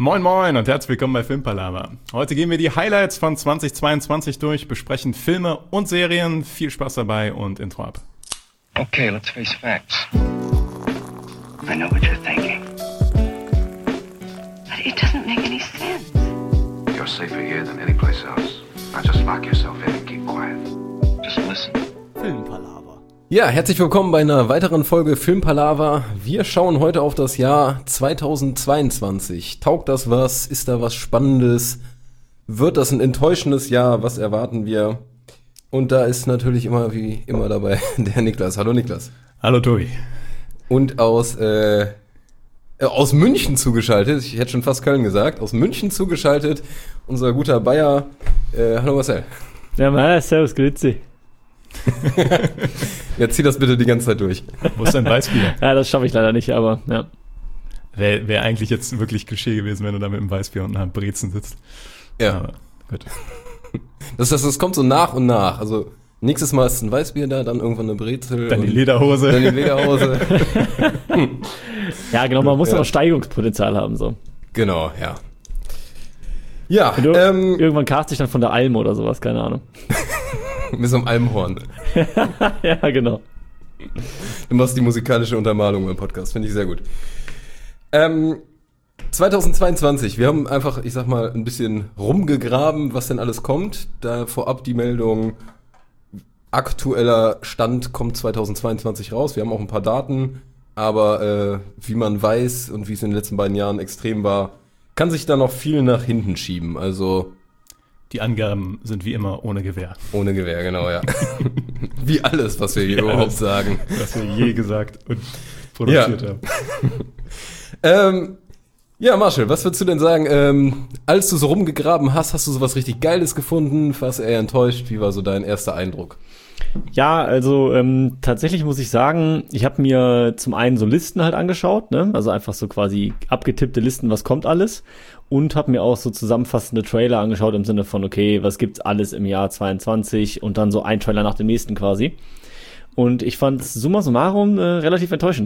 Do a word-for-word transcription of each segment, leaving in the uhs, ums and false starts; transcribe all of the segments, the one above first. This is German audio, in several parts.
Moin Moin und herzlich willkommen bei Filmpalava. Heute gehen wir die Highlights von zweitausendzweiundzwanzig durch, besprechen Filme und Serien. Viel Spaß dabei und Intro ab. Okay, let's face facts. I know what you're thinking. But it doesn't make any sense. You're safer here than any place else. Now just lock yourself in and keep quiet. Just listen. Filmpalava. Ja, herzlich willkommen bei einer weiteren Folge Filmpalava. Wir schauen heute auf das Jahr zweitausendzweiundzwanzig. Taugt das was? Ist da was Spannendes? Wird das ein enttäuschendes Jahr? Was erwarten wir? Und da ist natürlich immer wie immer dabei der Niklas. Hallo Niklas. Hallo Tobi. Und aus äh, aus München zugeschaltet, ich hätte schon fast Köln gesagt, aus München zugeschaltet, unser guter Bayer. Äh, hallo Marcel. Ja, mal, servus, grüezi. Ja, zieh das bitte die ganze Zeit durch. Wo ist dein Weißbier? Ja, das schaffe ich leider nicht, aber ja. Wäre wär eigentlich jetzt wirklich Klischee gewesen, wenn du da mit dem Weißbier und einer Brezen sitzt. Ja. Aber gut. Das, das, das kommt so nach und nach. Also nächstes Mal ist ein Weißbier da, dann irgendwann eine Brezel. Dann die Lederhose. Dann die Lederhose. Ja, genau, man muss ja Ja. noch Steigerungspotenzial haben, so. Genau, ja. Ja, Du, ähm, irgendwann cast ich dann von der Alm oder sowas, keine Ahnung. mit so einem Almhorn. Ja, genau. Du machst die musikalische Untermalung im Podcast, finde ich sehr gut. Ähm, zweitausendzweiundzwanzig, wir haben einfach, ich sag mal, ein bisschen rumgegraben, was denn alles kommt. Da vorab die Meldung, aktueller Stand kommt zweitausendzweiundzwanzig raus. Wir haben auch ein paar Daten, aber äh, wie man weiß und wie es in den letzten beiden Jahren extrem war, kann sich da noch viel nach hinten schieben. Also Die Angaben sind wie immer ohne Gewähr. ohne Gewehr, genau, ja. Wie alles, was wir hier Wie überhaupt alles. sagen. Was wir je gesagt und produziert Ja. haben. Ähm, ja, Marshall, was würdest du denn sagen, ähm, als du so rumgegraben hast, hast du sowas richtig Geiles gefunden? Warst du eher enttäuscht? Wie war so dein erster Eindruck? Ja, also ähm, tatsächlich muss ich sagen, ich habe mir zum einen so Listen halt angeschaut, ne? Also einfach so quasi abgetippte Listen, was kommt alles, und habe mir auch so zusammenfassende Trailer angeschaut im Sinne von, okay, was gibt's alles im Jahr zweiundzwanzig und dann so ein Trailer nach dem nächsten quasi. Und ich fand summa summarum äh, relativ enttäuschend.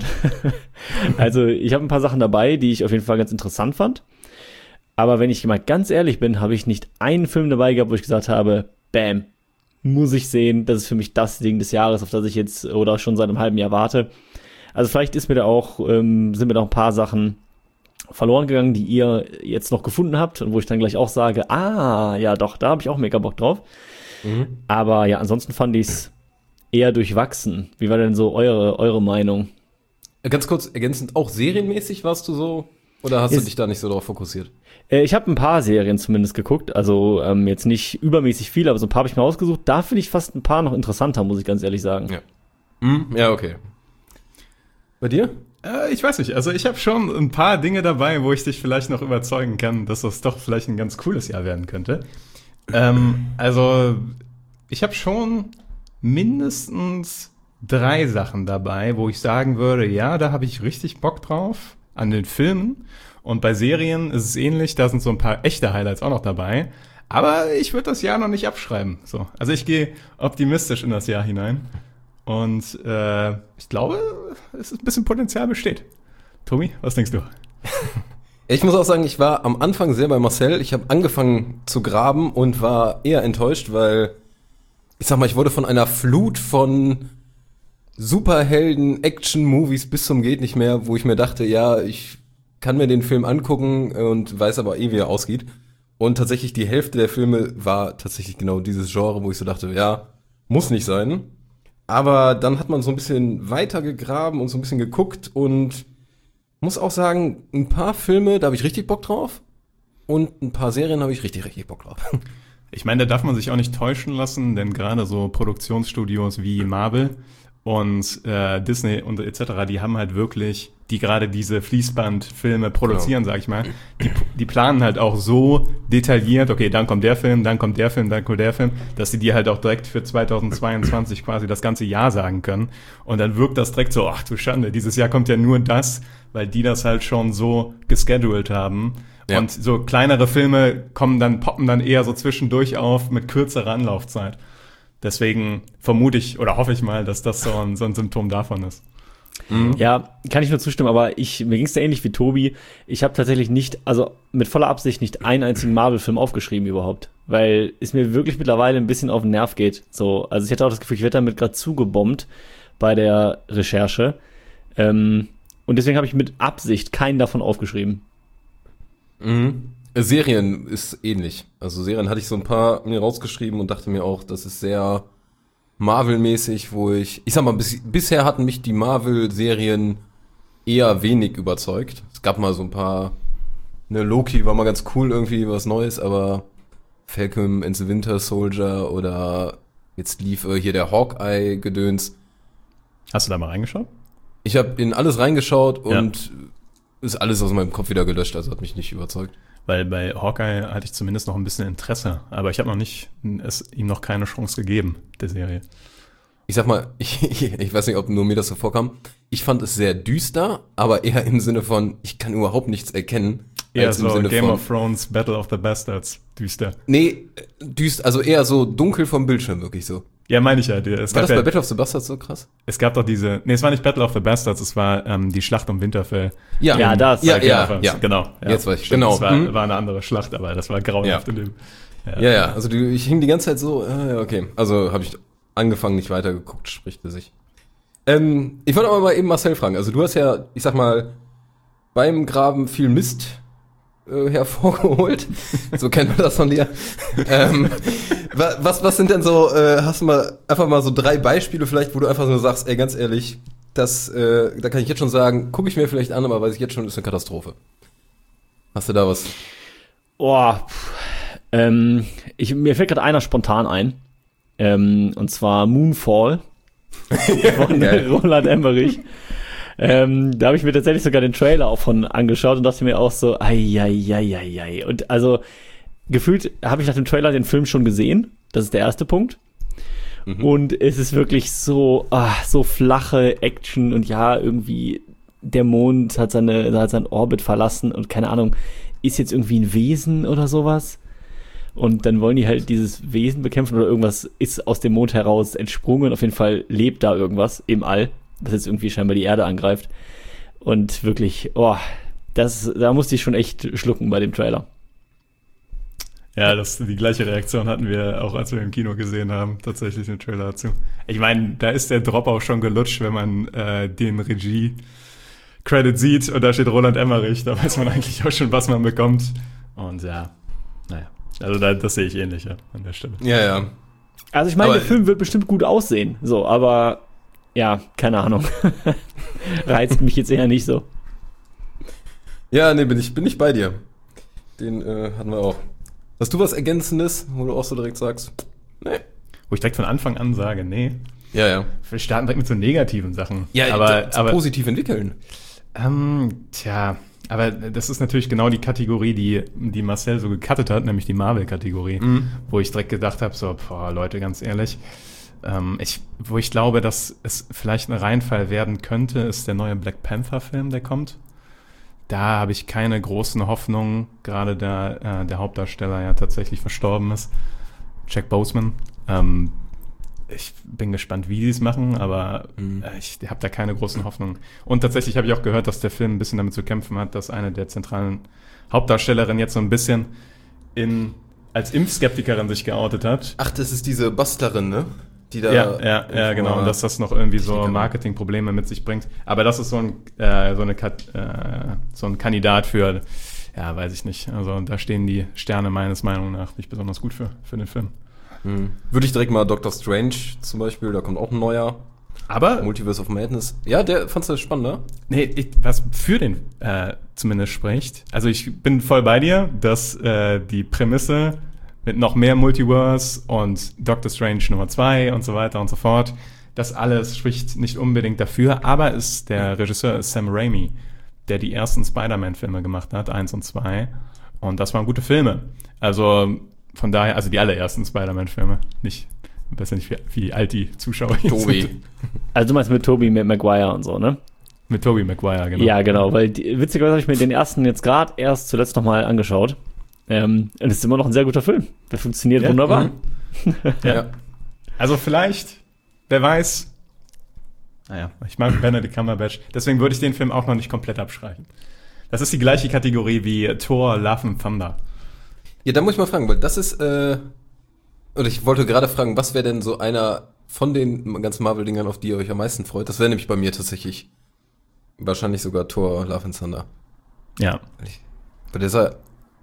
Also ich habe ein paar Sachen dabei, die ich auf jeden Fall ganz interessant fand. Aber wenn ich mal ganz ehrlich bin, habe ich nicht einen Film dabei gehabt, wo ich gesagt habe, bam, muss ich sehen, das ist für mich das Ding des Jahres, auf das ich jetzt oder schon seit einem halben Jahr warte. Also vielleicht ist mir da auch, ähm, sind mir da auch ein paar Sachen verloren gegangen, die ihr jetzt noch gefunden habt und wo ich dann gleich auch sage, ah, ja doch, da habe ich auch mega Bock drauf. Mhm. Aber ja, ansonsten fand ich es eher durchwachsen. Wie war denn so eure, eure Meinung? Ganz kurz ergänzend, auch serienmäßig warst du so? Oder hast Ist- du dich da nicht so drauf fokussiert? Äh, ich habe ein paar Serien zumindest geguckt, also ähm, jetzt nicht übermäßig viel, aber so ein paar habe ich mir ausgesucht. Da finde ich fast ein paar noch interessanter, muss ich ganz ehrlich sagen. Ja. Hm? Ja, okay. Bei dir? Äh, ich weiß nicht, also ich habe schon ein paar Dinge dabei, wo ich dich vielleicht noch überzeugen kann, dass das doch vielleicht ein ganz cooles Jahr werden könnte. Ähm, also ich habe schon mindestens drei Sachen dabei, wo ich sagen würde, ja, da habe ich richtig Bock drauf an den Filmen. Und bei Serien ist es ähnlich, da sind so ein paar echte Highlights auch noch dabei. Aber ich würde das Jahr noch nicht abschreiben. So, also ich gehe optimistisch in das Jahr hinein. Und äh, ich glaube, es ist ein bisschen Potenzial besteht. Tobi, was denkst du? Ich muss auch sagen, ich war am Anfang sehr bei Marcel. Ich habe angefangen zu graben und war eher enttäuscht, weil, ich sag mal, ich wurde von einer Flut von Superhelden, Action-Movies bis zum geht nicht mehr, wo ich mir dachte, ja, ich kann mir den Film angucken und weiß aber eh, wie er ausgeht. Und tatsächlich die Hälfte der Filme war tatsächlich genau dieses Genre, wo ich so dachte, ja, muss nicht sein. Aber dann hat man so ein bisschen weiter gegraben und so ein bisschen geguckt und muss auch sagen, ein paar Filme, da habe ich richtig Bock drauf und ein paar Serien habe ich richtig, richtig Bock drauf. Ich meine, da darf man sich auch nicht täuschen lassen, denn gerade so Produktionsstudios wie Marvel und äh, Disney und et cetera, die haben halt wirklich, die gerade diese Fließbandfilme produzieren, Genau. sag ich mal, die, die planen halt auch so detailliert, okay, dann kommt der Film, dann kommt der Film, dann kommt der Film, dass sie dir halt auch direkt für zweitausendzweiundzwanzig quasi das ganze Jahr sagen können. Und dann wirkt das direkt so, ach du Schande, dieses Jahr kommt ja nur das, weil die das halt schon so gescheduled haben. Ja. Und so kleinere Filme kommen dann, poppen dann eher so zwischendurch auf mit kürzerer Anlaufzeit. Deswegen vermute ich oder hoffe ich mal, dass das so ein, so ein Symptom davon ist. Mhm. Ja, kann ich nur zustimmen, aber ich, mir ging es da ähnlich wie Tobi. Ich habe tatsächlich nicht, also mit voller Absicht nicht einen einzigen Marvel-Film aufgeschrieben überhaupt, weil es mir wirklich mittlerweile ein bisschen auf den Nerv geht. So, also ich hatte auch das Gefühl, ich werde damit gerade zugebombt bei der Recherche. Ähm, und deswegen habe ich mit Absicht keinen davon aufgeschrieben. Mhm. Serien ist ähnlich. Also Serien hatte ich so ein paar mir rausgeschrieben und dachte mir auch, das ist sehr Marvel-mäßig, wo ich, ich sag mal, bis, bisher hatten mich die Marvel-Serien eher wenig überzeugt. Es gab mal so ein paar, ne, Loki war mal ganz cool, irgendwie was Neues, aber Falcon and the Winter Soldier oder jetzt lief äh, hier der Hawkeye-Gedöns. Hast du da mal reingeschaut? Ich habe in alles reingeschaut Ja. und ist alles aus meinem Kopf wieder gelöscht, also hat mich nicht überzeugt. Weil bei Hawkeye hatte ich zumindest noch ein bisschen Interesse, aber ich habe noch nicht, es ihm noch keine Chance gegeben, der Serie. Ich sag mal, ich, ich weiß nicht, ob nur mir das so vorkam. Ich fand es sehr düster, aber eher im Sinne von, ich kann überhaupt nichts erkennen. Eher als im so Sinne Game von, of Thrones, Battle of the Bastards, düster. Nee, düster, also eher so dunkel vom Bildschirm, wirklich so. Ja, meine ich ja. Die- Es War gab, das bei ja, Battle of the Bastards so krass? es gab doch diese, nee, es war nicht Battle of the Bastards, es war ähm, die Schlacht um Winterfell. Ja, Ja, das. Ja, Game ja, of Thrones. ja. Genau. Ja. Jetzt weiß ich, Stimmt, genau. Das war, Mhm. war eine andere Schlacht, aber das war grauenhaft Ja. in dem. Ja, ja, also du, ich hing die ganze Zeit so, äh, ja, okay. Also habe ich angefangen, nicht weitergeguckt, spricht für sich. Ähm, ich wollte aber mal eben Marcel fragen. Also du hast ja, ich sag mal, beim Graben viel Mist äh, hervorgeholt. So kennt man das von dir. ähm, wa- was, was sind denn so, äh, hast du mal einfach mal so drei Beispiele vielleicht, wo du einfach so sagst, ey, ganz ehrlich, das, äh, da kann ich jetzt schon sagen, gucke ich mir vielleicht an, aber weiß ich jetzt schon, ist eine Katastrophe. Hast du da was? Boah, pff, ähm, ich, mir fällt gerade einer spontan ein. Ähm, und zwar Moonfall von Geil. Roland Emmerich. Ähm, da habe ich mir tatsächlich sogar den Trailer auch von angeschaut und dachte mir auch so, ai, ai, ai, ai, ai. Und also gefühlt habe ich nach dem Trailer den Film schon gesehen. Das ist der erste Punkt. Mhm. Und es ist wirklich so, ah, so flache Action und ja, irgendwie der Mond hat seine, hat seinen Orbit verlassen und keine Ahnung, ist jetzt irgendwie ein Wesen oder sowas. Und dann wollen die halt dieses Wesen bekämpfen oder irgendwas ist aus dem Mond heraus entsprungen. Auf jeden Fall lebt da irgendwas im All, das jetzt irgendwie scheinbar die Erde angreift. Und wirklich, oh, das, da musste ich schon echt schlucken bei dem Trailer. Ja, das, die gleiche Reaktion hatten wir auch, als wir im Kino gesehen haben, tatsächlich den Trailer dazu. Ich meine, da ist der Drop auch schon gelutscht, wenn man äh, den Regie-Credit sieht und da steht Roland Emmerich, da weiß man eigentlich auch schon, was man bekommt. Und ja, naja, also da, das sehe ich ähnlich, ja, an der Stelle. Ja, ja. Also ich meine, Aber- der Film wird bestimmt gut aussehen, so, aber ja, keine Ahnung. Reizt mich jetzt eher nicht so. Ja, nee, bin ich, bin ich bei dir. Den äh, hatten wir auch. Hast du was Ergänzendes, wo du auch so direkt sagst? Nee. Wo ich direkt von Anfang an sage, nee, Ja, ja. wir starten direkt mit so negativen Sachen. Ja, aber, d- aber positiv entwickeln. Ähm, tja, aber das ist natürlich genau die Kategorie, die, die Marcel so gecuttet hat, nämlich die Marvel-Kategorie, Mhm. wo ich direkt gedacht habe, so, boah, Leute, ganz ehrlich, ähm, ich, wo ich glaube, dass es vielleicht ein Reinfall werden könnte, ist der neue Black Panther-Film, der kommt. Da habe ich keine großen Hoffnungen, gerade da äh, der Hauptdarsteller ja tatsächlich verstorben ist, Jack Boseman. Ähm, ich bin gespannt, wie sie es machen, aber Mhm. äh, ich habe da keine großen Hoffnungen. Und tatsächlich habe ich auch gehört, dass der Film ein bisschen damit zu kämpfen hat, dass eine der zentralen Hauptdarstellerinnen jetzt so ein bisschen in, als Impfskeptikerin sich geoutet hat. Ach, das ist diese Bastlerin, ne? Die da. Ja, ja, ja, genau. Und dass das noch irgendwie so Technikerin. Marketingprobleme mit sich bringt. Aber das ist so ein, äh, so, eine, Kat- äh, so ein Kandidat für, ja, weiß ich nicht. Also da stehen die Sterne meines Meinung nach nicht besonders gut für, für den Film. Mhm. Würde ich direkt mal Doctor Strange zum Beispiel, da kommt auch ein neuer. Aber, Multiverse of Madness. Ja, der fandst du spannender? nee, ich, was für den äh, zumindest spricht. Also ich bin voll bei dir, dass äh, die Prämisse mit noch mehr Multiverse und Doctor Strange Nummer zwei und so weiter und so fort, das alles spricht nicht unbedingt dafür, aber ist der Regisseur ist Sam Raimi, der die ersten Spider-Man-Filme gemacht hat, eins und zwei. Und das waren gute Filme. Also von daher, also die allerersten Spider-Man-Filme, nicht, ich weiß nicht, wie, wie alt die Zuschauer hier Tobi. sind. Also du meinst mit Tobey Maguire und so, ne? Mit Tobey Maguire, genau. Ja, genau, weil die, witzigerweise habe ich mir den ersten jetzt gerade erst zuletzt nochmal angeschaut. Ähm, und es ist immer noch ein sehr guter Film. Der funktioniert Ja, wunderbar. Ja. Also vielleicht, wer weiß, naja, ich mag Benedict Cumberbatch. Deswegen würde ich den Film auch noch nicht komplett abstreichen. Das ist die gleiche Kategorie wie Thor, Love and Thunder. Ja, da muss ich mal fragen, weil das ist, äh, oder ich wollte gerade fragen, was wäre denn so einer von den ganzen Marvel-Dingern, auf die ihr euch am meisten freut? Das wäre nämlich bei mir tatsächlich wahrscheinlich sogar Thor, Love and Thunder. Ja. Bei dieser,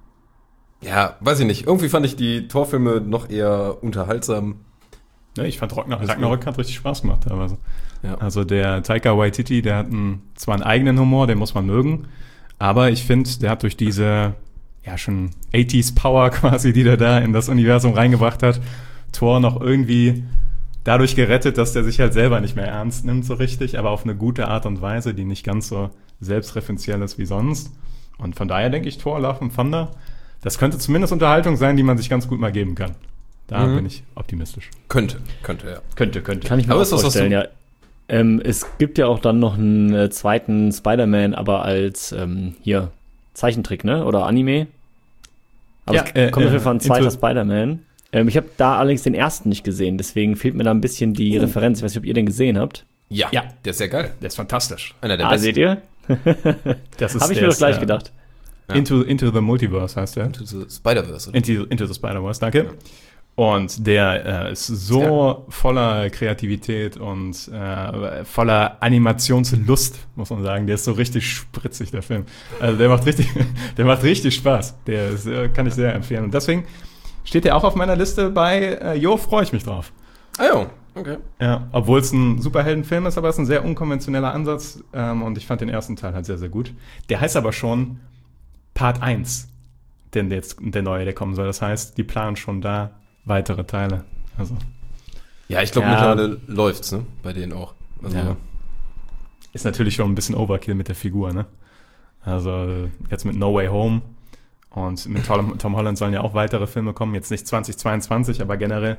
ja, weiß ich nicht, irgendwie fand ich die Thor-Filme noch eher unterhaltsam. Ja, ich fand Ragnarok, Ragnarok hat richtig Spaß gemacht teilweise. Ja. Also der Taika Waititi, der hat einen, zwar einen eigenen Humor, den muss man mögen, aber ich finde, der hat durch diese, ja schon achtziger Power quasi, die der da in das Universum reingebracht hat, Thor noch irgendwie dadurch gerettet, dass der sich halt selber nicht mehr ernst nimmt so richtig, aber auf eine gute Art und Weise, die nicht ganz so selbstreferenziell ist wie sonst. Und von daher denke ich, Thor, Love and Thunder, das könnte zumindest Unterhaltung sein, die man sich ganz gut mal geben kann. Da mhm. bin ich optimistisch. Könnte, könnte, ja. Könnte, könnte. Kann ich mir aber auch vorstellen, ja. Ähm, es gibt ja auch dann noch einen äh, zweiten Spider-Man, aber als, ähm, hier, Zeichentrick, ne? Oder Anime. Aber ja, es äh, kommt auf jeden Fall ein zweiter into- Spider-Man. Ähm, ich habe da allerdings den ersten nicht gesehen, deswegen fehlt mir da ein bisschen die oh. Referenz. Ich weiß nicht, ob ihr den gesehen habt. Ja, Ja. der ist sehr geil. Der ist fantastisch. Einer der Ah, besten. seht ihr? Das ist Habe ich der mir doch ist, gleich äh, gedacht. Ja. Into, into the Multiverse heißt der. Into the Spider-Verse, oder? Into, into the Spider-Verse, danke. Und der äh, ist so voller Kreativität und äh, voller Animationslust, muss man sagen. Der ist so richtig spritzig, der Film. Also der macht richtig, der macht richtig Spaß. Der ist, äh, kann ich sehr empfehlen. Und deswegen steht der auch auf meiner Liste bei äh, Jo, freue ich mich drauf. Ah ja, okay. Ja, obwohl es ein Superheldenfilm ist, aber es ist ein sehr unkonventioneller Ansatz. Ähm, und ich fand den ersten Teil halt sehr, sehr gut. Der heißt aber schon Part eins, denn jetzt der neue, der kommen soll. Das heißt, die planen schon da weitere Teile. Also Ja, ich glaube, Ja. mittlerweile läuft's, ne? Bei denen auch. Also, Ja. Ist natürlich schon ein bisschen Overkill mit der Figur, ne? Also jetzt mit No Way Home und mit Tom, Tom Holland sollen ja auch weitere Filme kommen. Jetzt nicht zwanzig zweiundzwanzig, aber generell.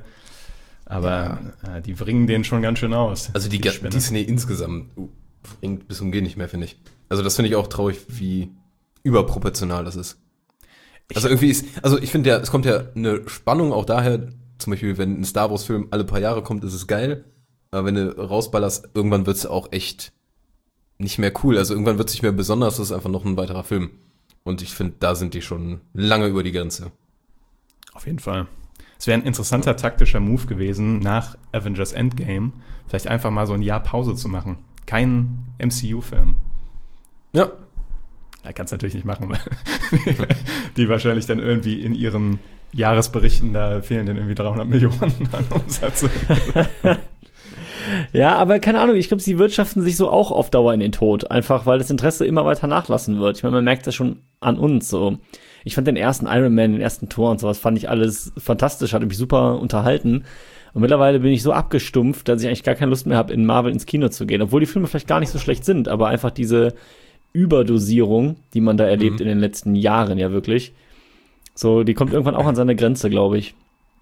Aber äh, die bringen den schon ganz schön aus. also die, die Ga- Spinne. Disney insgesamt bringt bis zum Gehen nicht mehr, finde ich. Also das finde ich auch traurig, wie überproportional das ist. Also irgendwie ist, also ich finde ja, es kommt ja eine Spannung auch daher, zum Beispiel, wenn ein Star Wars Film alle paar Jahre kommt, ist es geil. Aber wenn du rausballerst, irgendwann wird's auch echt nicht mehr cool. Also irgendwann wird's nicht mehr besonders, das ist einfach noch ein weiterer Film. Und ich finde, da sind die schon lange über die Grenze. Auf jeden Fall. Es wäre ein interessanter taktischer Move gewesen, nach Avengers Endgame vielleicht einfach mal so ein Jahr Pause zu machen. Kein M C U-Film. Ja. Da kannst du natürlich nicht machen, weil die wahrscheinlich dann irgendwie in ihren Jahresberichten, da fehlen dann irgendwie dreihundert Millionen an Umsatz. Ja, aber keine Ahnung, ich glaube, sie wirtschaften sich so auch auf Dauer in den Tod. Einfach, weil das Interesse immer weiter nachlassen wird. Ich meine, man merkt das schon an uns so. Ich fand den ersten Iron Man, den ersten Tor und sowas, fand ich alles fantastisch, hat mich super unterhalten. Und mittlerweile bin ich so abgestumpft, dass ich eigentlich gar keine Lust mehr habe, in Marvel ins Kino zu gehen. Obwohl die Filme vielleicht gar nicht so schlecht sind, aber einfach diese Überdosierung, die man da erlebt Mhm. in den letzten Jahren ja wirklich. So, die kommt irgendwann auch an seine Grenze, glaube ich.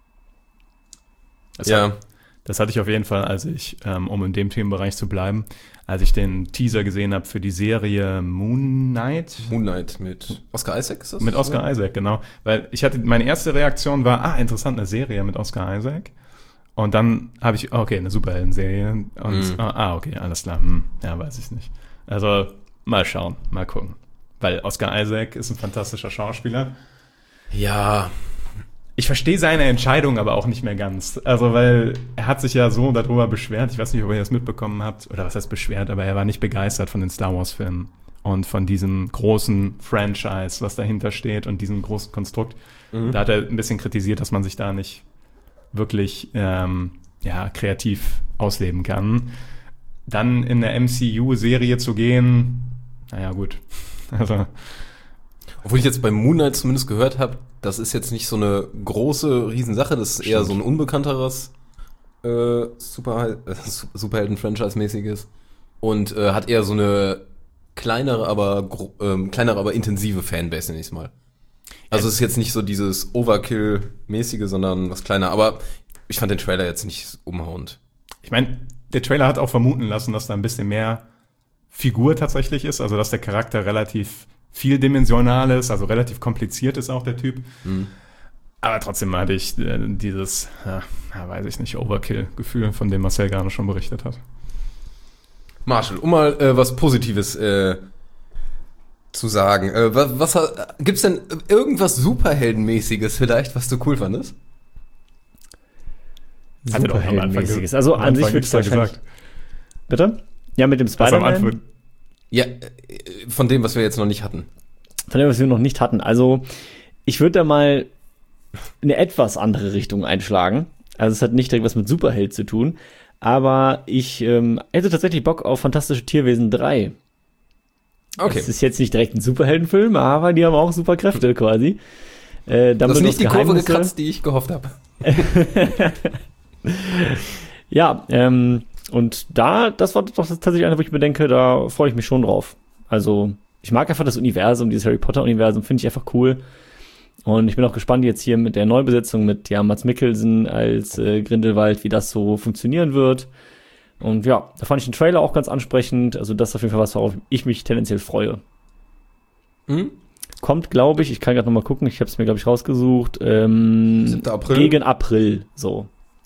Das ja. hat, das hatte ich auf jeden Fall, als ich, ähm, um in dem Themenbereich zu bleiben, als ich den Teaser gesehen habe für die Serie Moon Knight. Moon Knight mit Oscar Isaac ist das? Mit Oscar Isaac, genau. Weil ich hatte, meine erste Reaktion war, ah, interessant, eine Serie mit Oscar Isaac. Und dann habe ich, okay, eine Superhelden-Serie. Und, Mhm. ah, okay, alles klar. Hm, ja, weiß ich nicht. Also, mal schauen, mal gucken. Weil Oscar Isaac ist ein fantastischer Schauspieler. Ja. Ich verstehe seine Entscheidung aber auch nicht mehr ganz. Also, weil er hat sich ja so darüber beschwert. Ich weiß nicht, ob ihr das mitbekommen habt. Oder was heißt beschwert, aber er war nicht begeistert von den Star Wars-Filmen. Und von diesem großen Franchise, was dahinter steht und diesem großen Konstrukt. Mhm. Da hat er ein bisschen kritisiert, dass man sich da nicht wirklich ähm, ja, kreativ ausleben kann. Dann in eine M C U-Serie zu gehen, naja, gut. Also, Obwohl ich jetzt bei Moon Knight zumindest gehört habe, das ist jetzt nicht so eine große Riesensache, das ist eher Stimmt. so ein unbekannteres äh, Super, äh, Superhelden-Franchise-mäßiges und äh, hat eher so eine kleinere, aber gro- ähm, kleinere, aber intensive Fanbase, nenn ich's mal. Also es ist jetzt nicht so dieses Overkill-mäßige, sondern was kleiner, aber ich fand den Trailer jetzt nicht umhauend. ich meine, der Trailer hat auch vermuten lassen, dass da ein bisschen mehr Figur tatsächlich ist, also dass der Charakter relativ vieldimensional ist, also relativ kompliziert ist auch der Typ. Mhm. Aber trotzdem hatte ich äh, dieses, ja, ja, weiß ich nicht, Overkill-Gefühl, von dem Marcel gerade schon berichtet hat. Marshall, um mal äh, was Positives äh, zu sagen. Äh, was, was hat- gibt's denn irgendwas Superheldenmäßiges vielleicht, was du cool fandest? Hat er doch am Anfang Superheldenmäßiges. ge- Also am an sich Anfang würde ich extra wahrscheinlich... Bitte? Ja, mit dem Hast du am Spider-Man. Anfang- Ja, äh, von dem, was wir jetzt noch nicht hatten. Von dem, was wir noch nicht hatten. Also, ich würde da mal eine etwas andere Richtung einschlagen. Also, es hat nicht direkt was mit Superheld zu tun. Aber ich ähm, hätte tatsächlich Bock auf Fantastische Tierwesen drei. Okay. Das ist jetzt nicht direkt ein Superheldenfilm, aber die haben auch Superkräfte quasi. Äh, Du hast Dumbledores nicht die Kurve Geheimnisse. gekratzt, die ich gehofft habe. Ja, ähm, und da, das war doch tatsächlich eine, wo ich mir denke, da freue ich mich schon drauf. Also, ich mag einfach das Universum, dieses Harry Potter-Universum, finde ich einfach cool. Und ich bin auch gespannt jetzt hier mit der Neubesetzung mit ja, Mads Mikkelsen als äh, Grindelwald, wie das so funktionieren wird. Und ja, da fand ich den Trailer auch ganz ansprechend. Also das ist auf jeden Fall was, worauf ich mich tendenziell freue. Mhm. Kommt, glaube ich, ich kann gerade noch mal gucken, ich habe es mir, glaube ich, rausgesucht, ähm, siebter April. gegen April, so.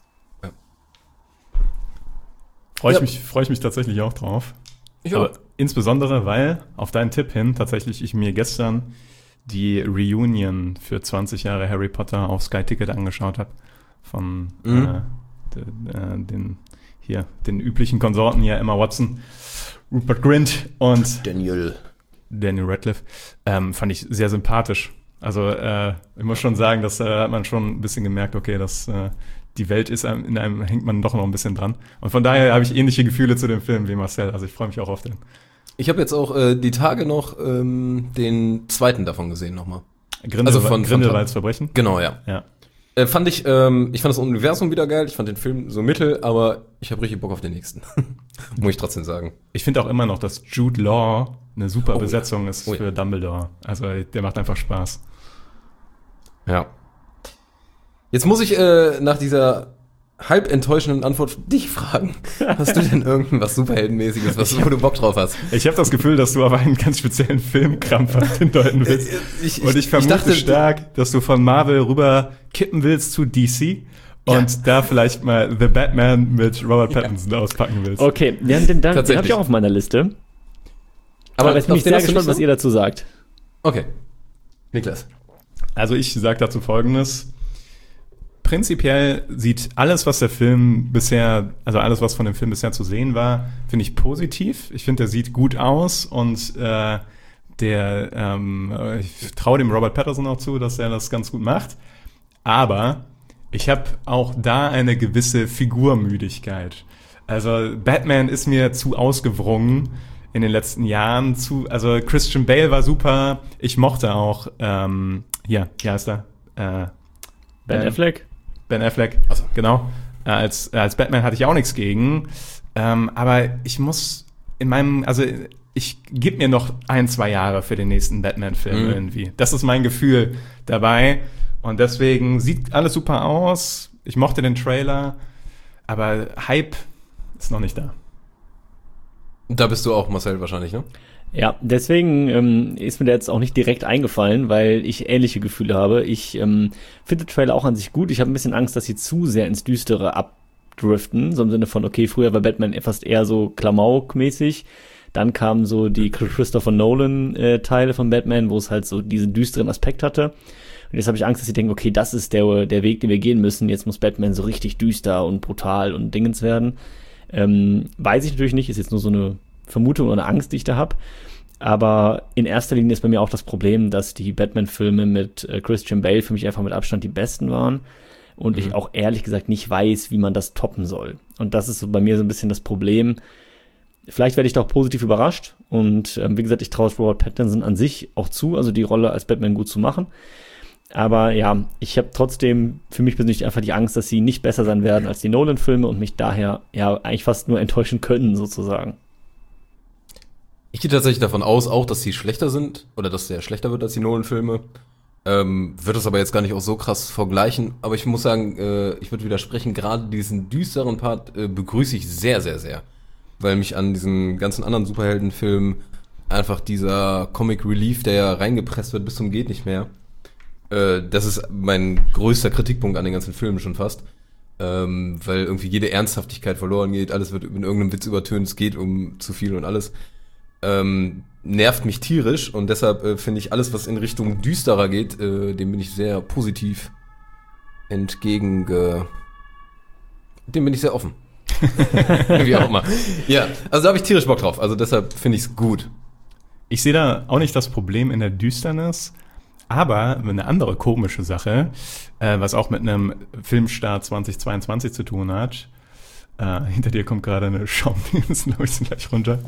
Freue ich, Ja. mich, freu ich mich tatsächlich auch drauf. Ich Aber auch. insbesondere, weil auf deinen Tipp hin tatsächlich ich mir gestern die Reunion für zwanzig Jahre Harry Potter auf Sky Ticket angeschaut habe. Von Mhm. äh, de, äh, den hier den üblichen Konsorten hier, Emma Watson, Rupert Grint und Daniel. Daniel Radcliffe. Ähm, fand ich sehr sympathisch. Also äh, ich muss schon sagen, dass äh, hat man schon ein bisschen gemerkt, okay, dass äh, die Welt ist einem, in einem hängt man doch noch ein bisschen dran. Und von daher habe ich ähnliche Gefühle zu dem Film wie Marcel. Also ich freue mich auch auf den. Ich habe jetzt auch äh, die Tage noch ähm, den zweiten davon gesehen nochmal. Grindel, Also von- von- Grindelwalds Verbrechen. Genau, ja. Ja. Äh, fand ich, ähm, ich fand das Universum wieder geil, ich fand den Film so mittel, aber ich habe richtig Bock auf den nächsten. Muss ich trotzdem sagen. Ich finde auch immer noch, dass Jude Law eine super Oh ja. Besetzung ist Oh ja. für Dumbledore. Also der macht einfach Spaß. Ja. Jetzt muss ich äh, nach dieser halb enttäuschenden Antwort dich fragen. Hast du denn irgendwas Superheldenmäßiges, was, wo du Bock drauf hast? Ich habe das Gefühl, dass du aber einen ganz speziellen Filmkrampf hindeuten willst. Ich- ich- Und ich vermute ich dachte- stark, dass du von Marvel rüber kippen willst zu D C und Ja. da vielleicht mal The Batman mit Robert Pattinson auspacken willst. Okay, den, den, den, den habe ich Tatsächlich. auch auf meiner Liste. Aber Aber jetzt bin auf ich den sehr hast du gespannt, nicht was so? ihr dazu sagt. Okay. Niklas. Also ich sage dazu Folgendes. Prinzipiell sieht alles, was der Film bisher, also alles, was von dem Film bisher zu sehen war, finde ich positiv. Ich finde, der sieht gut aus und äh, der, ähm, ich traue dem Robert Pattinson auch zu, dass er das ganz gut macht. Aber ich habe auch da eine gewisse Figurmüdigkeit. Also Batman ist mir zu ausgewrungen in den letzten Jahren. Zu, also Christian Bale war super. Ich mochte auch, ähm, hier, wie heißt er? Äh, Ben Ähm, Affleck? Ben Affleck, Ach so. genau. Äh, als, äh, als Batman hatte ich auch nichts gegen. Ähm, aber ich muss in meinem, also ich gebe mir noch ein, zwei Jahre für den nächsten Batman-Film Mhm. irgendwie. Das ist mein Gefühl dabei. Und deswegen sieht alles super aus. Ich mochte den Trailer. Aber Hype ist noch nicht da. Da bist du auch, Marcel, wahrscheinlich, ne? Ja, deswegen ähm, ist mir der jetzt auch nicht direkt eingefallen, weil ich ähnliche Gefühle habe. Ich ähm, finde den Trailer auch an sich gut. Ich habe ein bisschen Angst, dass sie zu sehr ins Düstere abdriften. So im Sinne von, okay, früher war Batman fast eher so Klamauk-mäßig. Dann kamen so die Christopher Nolan-Teile von Batman, wo es halt so diesen düsteren Aspekt hatte. Und jetzt habe ich Angst, dass sie denken, okay, das ist der, der Weg, den wir gehen müssen. Jetzt muss Batman so richtig düster und brutal und dingens werden. Ähm, weiß ich natürlich nicht, ist jetzt nur so eine Vermutung oder eine Angst, die ich da habe. Aber in erster Linie ist bei mir auch das Problem, dass die Batman-Filme mit äh, Christian Bale für mich einfach mit Abstand die besten waren. Und Mhm. ich auch ehrlich gesagt nicht weiß, wie man das toppen soll. Und das ist so bei mir so ein bisschen das Problem. Vielleicht werde ich da auch positiv überrascht. Und ähm, wie gesagt, ich traue Robert Pattinson an sich auch zu, also die Rolle als Batman gut zu machen. Aber ja, ich habe trotzdem für mich persönlich einfach die Angst, dass sie nicht besser sein werden als die Nolan-Filme und mich daher ja eigentlich fast nur enttäuschen können, sozusagen. Ich gehe tatsächlich davon aus, auch, dass sie schlechter sind oder dass der schlechter wird als die Nolan-Filme. Ähm, würde das aber jetzt gar nicht auch so krass vergleichen. Aber ich muss sagen, äh, ich würde widersprechen, gerade diesen düsteren Part äh, begrüße ich sehr, sehr, sehr. Weil mich an diesen ganzen anderen Superheldenfilmen einfach dieser Comic Relief, der ja reingepresst wird bis zum geht nicht mehr, äh, das ist mein größter Kritikpunkt an den ganzen Filmen schon fast. ähm, weil irgendwie jede Ernsthaftigkeit verloren geht, alles wird in irgendeinem Witz übertönt, es geht um zu viel und alles. Ähm, nervt mich tierisch und deshalb äh, finde ich alles, was in Richtung düsterer geht, äh, dem bin ich sehr positiv entgegen. Dem bin ich sehr offen. Wie auch immer. Ja, also da habe ich tierisch Bock drauf. Also deshalb finde ich es gut. Ich sehe da auch nicht das Problem in der Düsternis, aber eine andere komische Sache, äh, was auch mit einem Filmstart zweitausendzweiundzwanzig zu tun hat. Äh, hinter dir kommt gerade eine Schaumdings, glaube ich, sind gleich runter.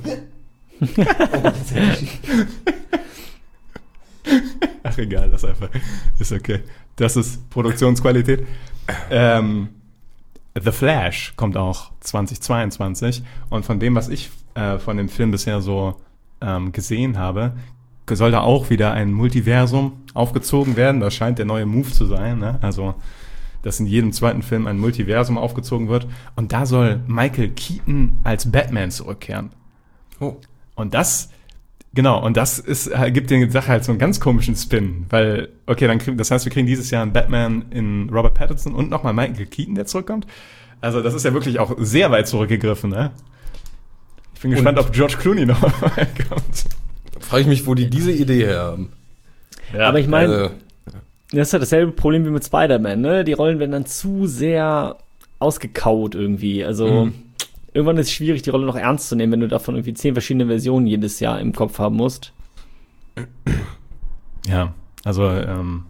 Ach egal, das einfach ist okay. Das ist Produktionsqualität. Ähm, The Flash kommt auch zweitausendzweiundzwanzig und von dem, was ich äh, von dem Film bisher so ähm, gesehen habe, soll da auch wieder ein Multiversum aufgezogen werden. Das scheint der neue Move zu sein, ne? Also, dass in jedem zweiten Film ein Multiversum aufgezogen wird und da soll Michael Keaton als Batman zurückkehren. Oh. Und das, genau, und das ist, gibt der Sache halt so einen ganz komischen Spin, weil, okay, dann kriegen, das heißt, wir kriegen dieses Jahr einen Batman in Robert Pattinson und nochmal Michael Keaton, der zurückkommt. Also, das ist ja wirklich auch sehr weit zurückgegriffen, ne? Ich bin gespannt, und ob George Clooney noch mal kommt. Frage ich mich, wo die diese Idee her haben. Ja, aber ich meine, also, das ist ja dasselbe Problem wie mit Spider-Man, ne? Die Rollen werden dann zu sehr ausgekaut irgendwie. Also, mhm. irgendwann ist es schwierig, die Rolle noch ernst zu nehmen, wenn du davon irgendwie zehn verschiedene Versionen jedes Jahr im Kopf haben musst. Ja, also, ähm,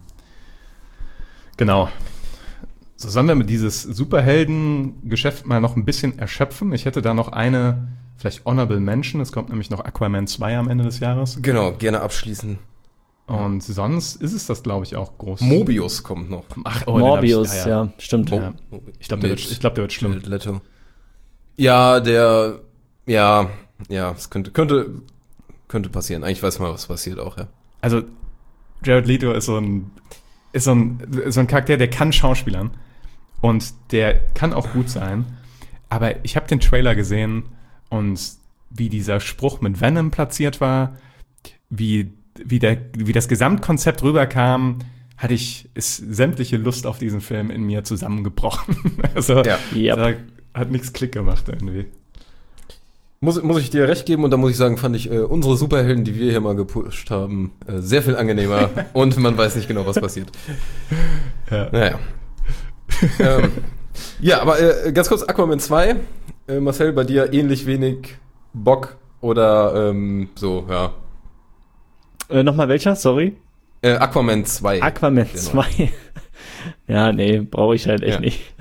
genau. So, sollen wir mit dieses Superhelden-Geschäft mal noch ein bisschen erschöpfen? Ich hätte da noch eine, vielleicht Honorable Mention. Es kommt nämlich noch Aquaman zwei am Ende des Jahres. Genau, gerne abschließen. Und sonst ist es das, glaube ich, auch groß. Mobius kommt noch. Ach, oh, Morbius, ich, ja, ja. ja, stimmt. Ja. Ich glaube, der, wird, ich glaub, der wird schlimm. Leto. Ja, der, ja, ja, es könnte, könnte, könnte passieren. Eigentlich weiß man, was passiert auch, ja. Also, Jared Leto ist so ein, ist so ein, so ein Charakter, der kann schauspielern. Und der kann auch gut sein. Aber ich habe den Trailer gesehen und wie dieser Spruch mit Venom platziert war, wie, wie, der, wie das Gesamtkonzept rüberkam, hatte ich, ist sämtliche Lust auf diesen Film in mir zusammengebrochen. Also, ja. da hat nichts Klick gemacht irgendwie. Muss, muss ich dir recht geben und da muss ich sagen, fand ich äh, unsere Superhelden, die wir hier mal gepusht haben, äh, sehr viel angenehmer und man weiß nicht genau, was passiert. Ja. Naja. ähm, ja, aber äh, ganz kurz, Aquaman zwei. Äh, Marcel, bei dir ähnlich wenig Bock oder ähm, so, ja. Äh, Nochmal welcher? Sorry. Äh, Aquaman zwei. Aquaman zwei. Ja, nee, brauche ich halt echt ja. nicht.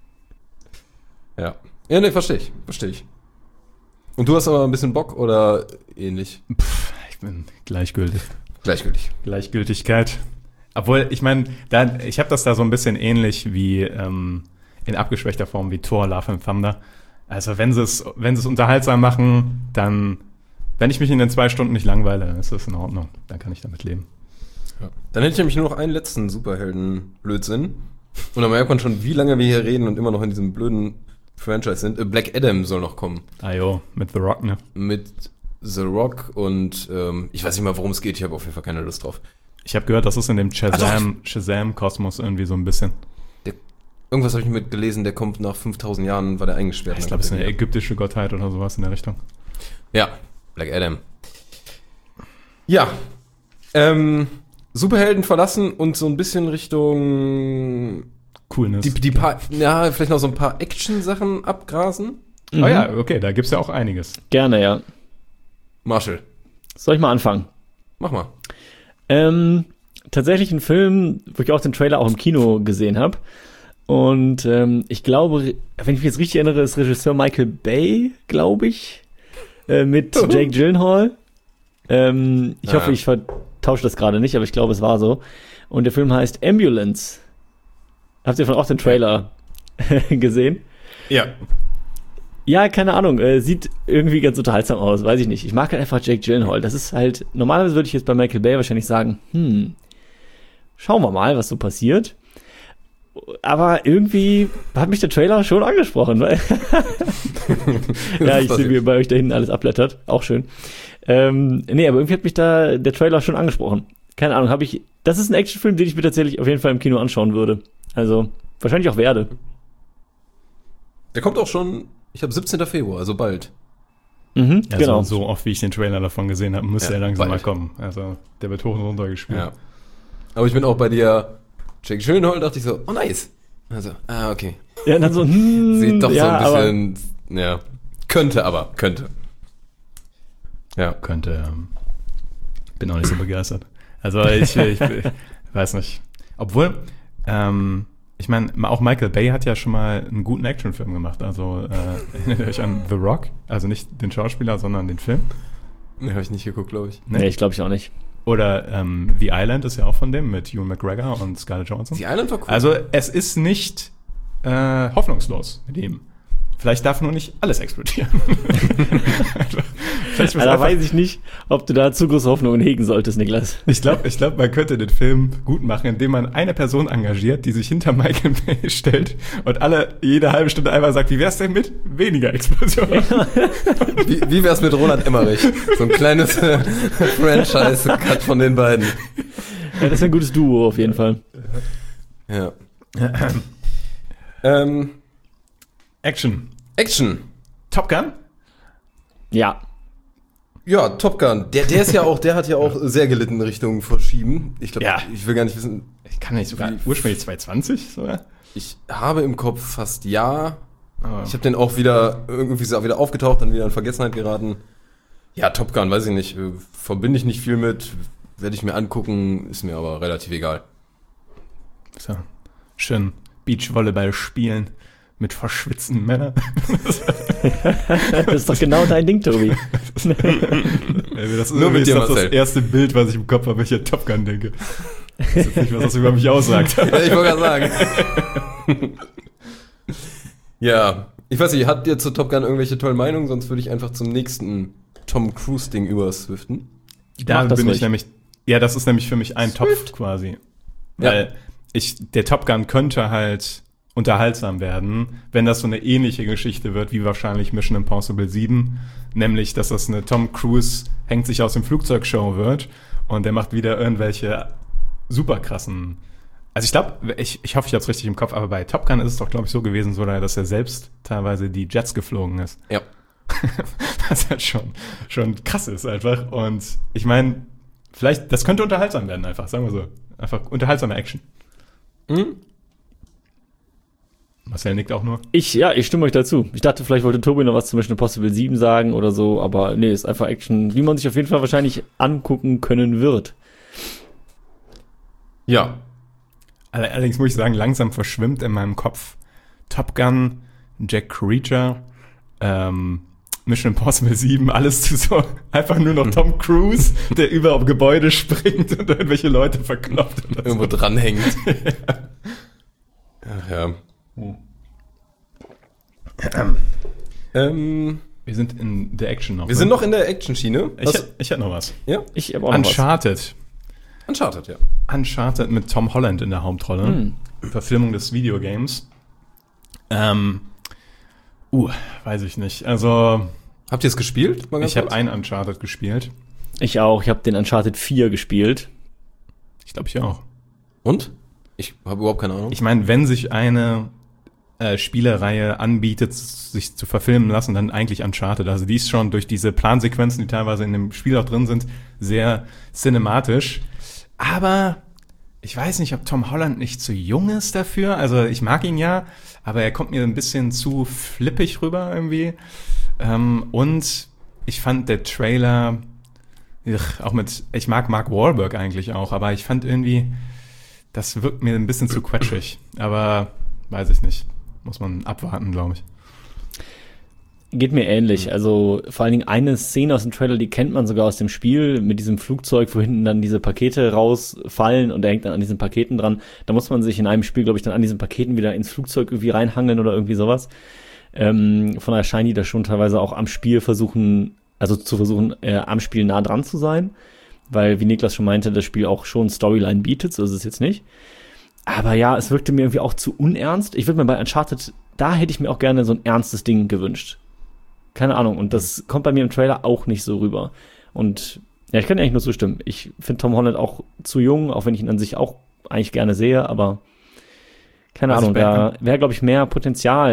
Ja. Ja, nee, verstehe ich. Verstehe ich. Und du hast aber ein bisschen Bock oder ähnlich? Pff, ich bin gleichgültig. Gleichgültig. Gleichgültigkeit. Obwohl, ich meine, da, ich habe das da so ein bisschen ähnlich wie ähm, in abgeschwächter Form wie Thor, Love and Thunder. Also wenn sie es wenn sie es unterhaltsam machen, dann, wenn ich mich in den zwei Stunden nicht langweile, dann ist das in Ordnung. Dann kann ich damit leben. Ja. Dann hätte ich nämlich nur noch einen letzten Superhelden-Blödsinn. Und dann merkt man schon, wie lange wir hier reden und immer noch in diesem blöden Franchise sind. Black Adam soll noch kommen. Ah jo, mit The Rock, ne? Mit The Rock und ähm, ich weiß nicht mal, worum es geht. Ich habe auf jeden Fall keine Lust drauf. Ich habe gehört, das ist in dem Shazam, Shazam-Kosmos irgendwie so ein bisschen. Der, irgendwas habe ich mit gelesen, der kommt nach fünftausend Jahren, war der eingesperrt. Ich glaube, es ist eine ägyptische Gottheit oder sowas in der Richtung. Ja, Black Adam. Ja, ähm, Superhelden verlassen und so ein bisschen Richtung Coolness. Die, die paar, ja, vielleicht noch so ein paar Action-Sachen abgrasen. Mhm. Oh ja, okay, da gibt's ja auch einiges. Gerne, ja. Marshall. Soll ich mal anfangen? Mach mal. Ähm, tatsächlich ein Film, wo ich auch den Trailer auch im Kino gesehen habe. Und ähm, ich glaube, wenn ich mich jetzt richtig erinnere, ist Regisseur Michael Bay, glaube ich, äh, mit Jake Gyllenhaal. Ähm, ich ja. hoffe, ich vertausche das gerade nicht, aber ich glaube, es war so. Und der Film heißt Ambulance. Habt ihr von auch den Trailer gesehen? Ja. Ja, keine Ahnung, äh, sieht irgendwie ganz unterhaltsam aus, weiß ich nicht. Ich mag halt einfach Jake Gyllenhaal. Das ist halt, normalerweise würde ich jetzt bei Michael Bay wahrscheinlich sagen, hm, schauen wir mal, was so passiert. Aber irgendwie hat mich der Trailer schon angesprochen, weil ja, ich sehe, wie ihr bei euch da hinten alles abblättert. Auch schön. Ähm, nee, aber irgendwie hat mich da der Trailer schon angesprochen. Keine Ahnung, habe ich, das ist ein Actionfilm, den ich mir tatsächlich auf jeden Fall im Kino anschauen würde. Also, wahrscheinlich auch werde. Der kommt auch schon, ich habe siebzehnten Februar, also bald. Mhm, Also genau. so oft, wie ich den Trailer davon gesehen habe, müsste Ja, er langsam bald. mal kommen. Also der wird hoch und runter gespielt. Ja. Aber ich bin auch bei dir, Jake Gyllenhaal, dachte ich so, oh nice. Also, ah, okay. Ja, und dann so, hm, Sieht doch ja, so ein bisschen, ja, könnte aber, könnte. Ja. Könnte, ähm, bin auch nicht so begeistert. Also ich, ich, ich weiß nicht. Obwohl, ähm, ich meine, auch Michael Bay hat ja schon mal einen guten Actionfilm gemacht. Also äh, erinnert ihr euch an The Rock? Also nicht den Schauspieler, sondern den Film. Nee, habe ich nicht geguckt, glaube ich. Nee, ich glaube ich auch nicht. Oder ähm, The Island ist ja auch von dem mit Ewan McGregor und Scarlett Johansson. Die Island war cool. Also es ist nicht äh, hoffnungslos mit ihm. Vielleicht darf nur nicht alles explodieren. Also, vielleicht muss Da einfach, weiß ich nicht, ob du da zu große Hoffnungen hegen solltest, Niklas. ich glaube, ich glaub, man könnte den Film gut machen, indem man eine Person engagiert, die sich hinter Michael Bay stellt und alle jede halbe Stunde einmal sagt, wie wär's denn mit weniger Explosionen? Wie, wie wär's mit Roland Emmerich? So ein kleines äh, Franchise-Cut von den beiden. Ja, das ist ein gutes Duo auf jeden Fall. Ja. ähm, Action. Action. Top Gun? Ja. Ja, Top Gun. Der, der ist ja auch, der hat ja auch sehr gelitten in Richtung Verschieben. Ich glaube, Ja. ich will gar nicht wissen. Ich kann nicht sogar Wie- ursprünglich zweihundertzwanzig sogar. Ich habe im Kopf fast ja. Oh. Ich habe den auch wieder, irgendwie ist er auch wieder aufgetaucht, dann wieder in Vergessenheit geraten. Ja, Top Gun, weiß ich nicht. äh, Verbinde ich nicht viel mit. Werde ich mir angucken, ist mir aber relativ egal. So. Schön Beachvolleyball spielen mit verschwitzten Männern. Das ist doch genau dein Ding, Tobi. Das ist, Nur mit ist dir, das, das Marcel. erste Bild, was ich im Kopf habe, wenn ich an Top Gun denke. Das ist jetzt nicht, was das über mich aussagt. Ja, ich wollte gerade sagen. Ja, ich weiß nicht, habt ihr zu Top Gun irgendwelche tollen Meinungen? Sonst würde ich einfach zum nächsten Tom Cruise-Ding überswiften. Da Mach das bin ich ruhig. nämlich, ja, das ist nämlich für mich ein Topf quasi. Weil ich, der Top Gun könnte halt unterhaltsam werden, wenn das so eine ähnliche Geschichte wird wie wahrscheinlich Mission Impossible sieben, nämlich, dass das eine Tom Cruise hängt sich aus dem Flugzeug Show wird und der macht wieder irgendwelche super krassen, also ich glaube, ich, ich hoffe, ich habe es richtig im Kopf, aber bei Top Gun ist es doch, glaube ich, so gewesen, so, dass er selbst teilweise die Jets geflogen ist. Ja. Was halt schon, schon krass ist einfach. Und ich meine, vielleicht, das könnte unterhaltsam werden einfach, sagen wir so. Einfach unterhaltsame Action. Hm? Marcel nickt auch nur. Ich, ja, ich stimme euch dazu. Ich dachte, vielleicht wollte Tobi noch was zum Mission Impossible sieben sagen oder so, aber nee, ist einfach Action, wie man sich auf jeden Fall wahrscheinlich angucken können wird. Ja. All- Allerdings muss ich sagen, langsam verschwimmt in meinem Kopf Top Gun, Jack Reacher, ähm, Mission Impossible sieben, alles zu so, einfach nur noch Tom Cruise, der über Gebäude springt und irgendwelche Leute verkloppt. Oder Irgendwo so. dranhängt. Ach ja. Ähm, Wir sind in der Action noch. wir sind noch in der Action-Schiene. Ich, Was- hätt- ich hätte noch was. ja? Ich habe auch noch was. Uncharted. Uncharted, ja. Uncharted mit Tom Holland in der Hauptrolle. Hm. Verfilmung des Videogames. Ähm, uh, weiß ich nicht. Also, Habt ihr es gespielt? Mal ganz ich habe kurz? ein Uncharted gespielt. Ich auch, ich habe den Uncharted vier gespielt. Ich glaube, ich auch. Und? Ich habe überhaupt keine Ahnung. Ich meine, wenn sich eine äh, Spielereihe anbietet, sich zu verfilmen lassen, dann eigentlich Uncharted. Also die ist schon durch diese Plansequenzen, die teilweise in dem Spiel auch drin sind, sehr cinematisch. Aber ich weiß nicht, ob Tom Holland nicht zu jung ist dafür. Also ich mag ihn ja, aber er kommt mir ein bisschen zu flippig rüber irgendwie. Ähm, und ich fand der Trailer, ugh, auch mit, ich mag Mark Wahlberg eigentlich auch, aber ich fand irgendwie, das wirkt mir ein bisschen zu quetschig. Aber weiß ich nicht. Muss man abwarten, glaube ich. Geht mir ähnlich. Also vor allen Dingen eine Szene aus dem Trailer, die kennt man sogar aus dem Spiel, mit diesem Flugzeug, wo hinten dann diese Pakete rausfallen und er hängt dann an diesen Paketen dran. Da muss man sich in einem Spiel, glaube ich, dann an diesen Paketen wieder ins Flugzeug irgendwie reinhangeln oder irgendwie sowas. Ähm, von daher scheinen die da schon teilweise auch am Spiel versuchen, also zu versuchen, äh, am Spiel nah dran zu sein. Weil, wie Niklas schon meinte, das Spiel auch schon Storyline bietet, so ist es jetzt nicht. Aber ja, es wirkte mir irgendwie auch zu unernst. Ich würde mir bei Uncharted, da hätte ich mir auch gerne so ein ernstes Ding gewünscht. Keine Ahnung. Und das kommt bei mir im Trailer auch nicht so rüber. Und ja, ich kann eigentlich nur zustimmen. Ich finde Tom Holland auch zu jung, auch wenn ich ihn an sich auch eigentlich gerne sehe, aber keine Was Ahnung, ich bei- da wäre, glaube ich, mehr Potenzial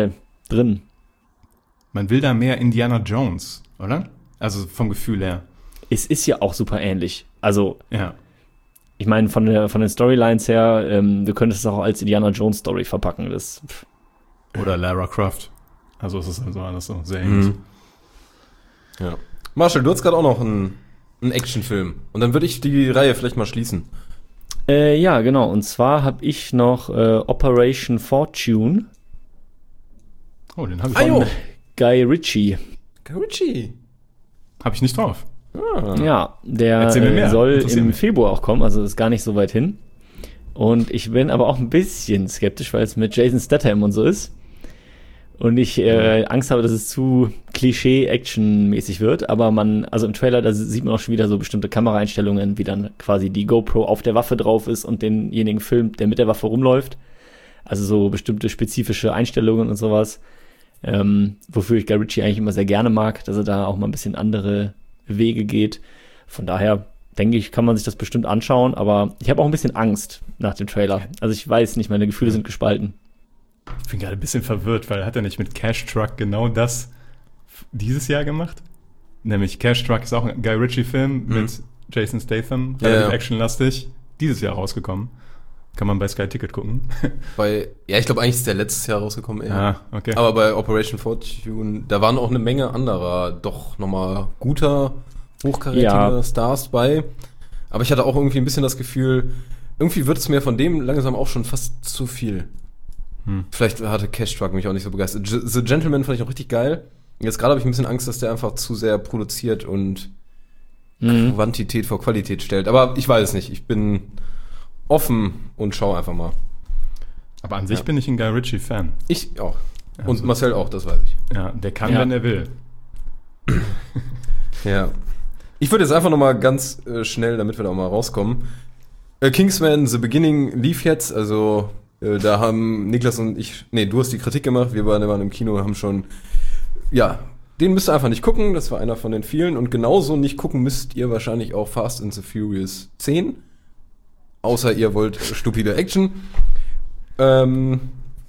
drin. Man will da mehr Indiana Jones, oder? Also vom Gefühl her. Es ist ja auch super ähnlich. Also, Ja. ich meine, von, der, von den Storylines her, ähm, du könntest es auch als Indiana Jones Story verpacken. Das, pff. Oder Lara Croft. Also es ist also alles so sehr ähnlich. Mhm. Ja. Marshall, du hast gerade auch noch einen, einen Actionfilm. Und dann würde ich die Reihe vielleicht mal schließen. Äh, ja, genau. Und zwar habe ich noch äh, Operation Fortune. Oh, den habe ich, Ah, jo. Guy Ritchie. Guy Ritchie. hab ich nicht drauf. Ah. Ja, der Erzähl mir mehr. äh, soll Interessiert im mich. Februar auch kommen, also ist gar nicht so weit hin. Und ich bin aber auch ein bisschen skeptisch, weil es mit Jason Statham und so ist. Und ich äh, Angst habe, dass es zu Klischee-Action-mäßig wird. Aber man, also im Trailer, da sieht man auch schon wieder so bestimmte Kameraeinstellungen, wie dann quasi die GoPro auf der Waffe drauf ist und denjenigen filmt, der mit der Waffe rumläuft. Also so bestimmte spezifische Einstellungen und sowas. Ähm, wofür ich Guy Ritchie eigentlich immer sehr gerne mag, dass er da auch mal ein bisschen andere Wege geht. Von daher denke ich, kann man sich das bestimmt anschauen, aber ich habe auch ein bisschen Angst nach dem Trailer. Also ich weiß nicht, meine Gefühle sind gespalten. Ich bin gerade ein bisschen verwirrt, weil hat er nicht mit Cash Truck genau das f- dieses Jahr gemacht? Nämlich Cash Truck ist auch ein Guy Ritchie-Film mit Jason Statham, Ja, relativ ja. actionlastig, dieses Jahr rausgekommen. Kann man bei Sky Ticket gucken. Bei, ja, ich glaube eigentlich ist der letztes Jahr rausgekommen. Eher. Ah, okay. Aber bei Operation Fortune, da waren auch eine Menge anderer, doch nochmal guter, hochkarätiger Ja. Stars bei. Aber ich hatte auch irgendwie ein bisschen das Gefühl, irgendwie wird es mir von dem langsam auch schon fast zu viel. Hm. Vielleicht hatte Cash Truck mich auch nicht so begeistert. G- The Gentleman fand ich auch richtig geil. Jetzt gerade habe ich ein bisschen Angst, dass der einfach zu sehr produziert und Mhm. Quantität vor Qualität stellt. Aber ich weiß es nicht. Ich bin offen und schau einfach mal. Aber an sich Ja. bin ich ein Guy Ritchie-Fan. Ich auch. Und Also- Marcel auch, das weiß ich. Ja, der kann, Ja. wenn er will. Ja. Ich würde jetzt einfach noch mal ganz äh, schnell, damit wir da auch mal rauskommen. Äh, Kingsman The Beginning lief jetzt, also äh, da haben Niklas und ich, nee, du hast die Kritik gemacht, wir beide waren im Kino, haben schon, ja, den müsst ihr einfach nicht gucken, das war einer von den vielen und genauso nicht gucken müsst ihr wahrscheinlich auch Fast and the Furious zehn, außer ihr wollt stupide Action. Ähm,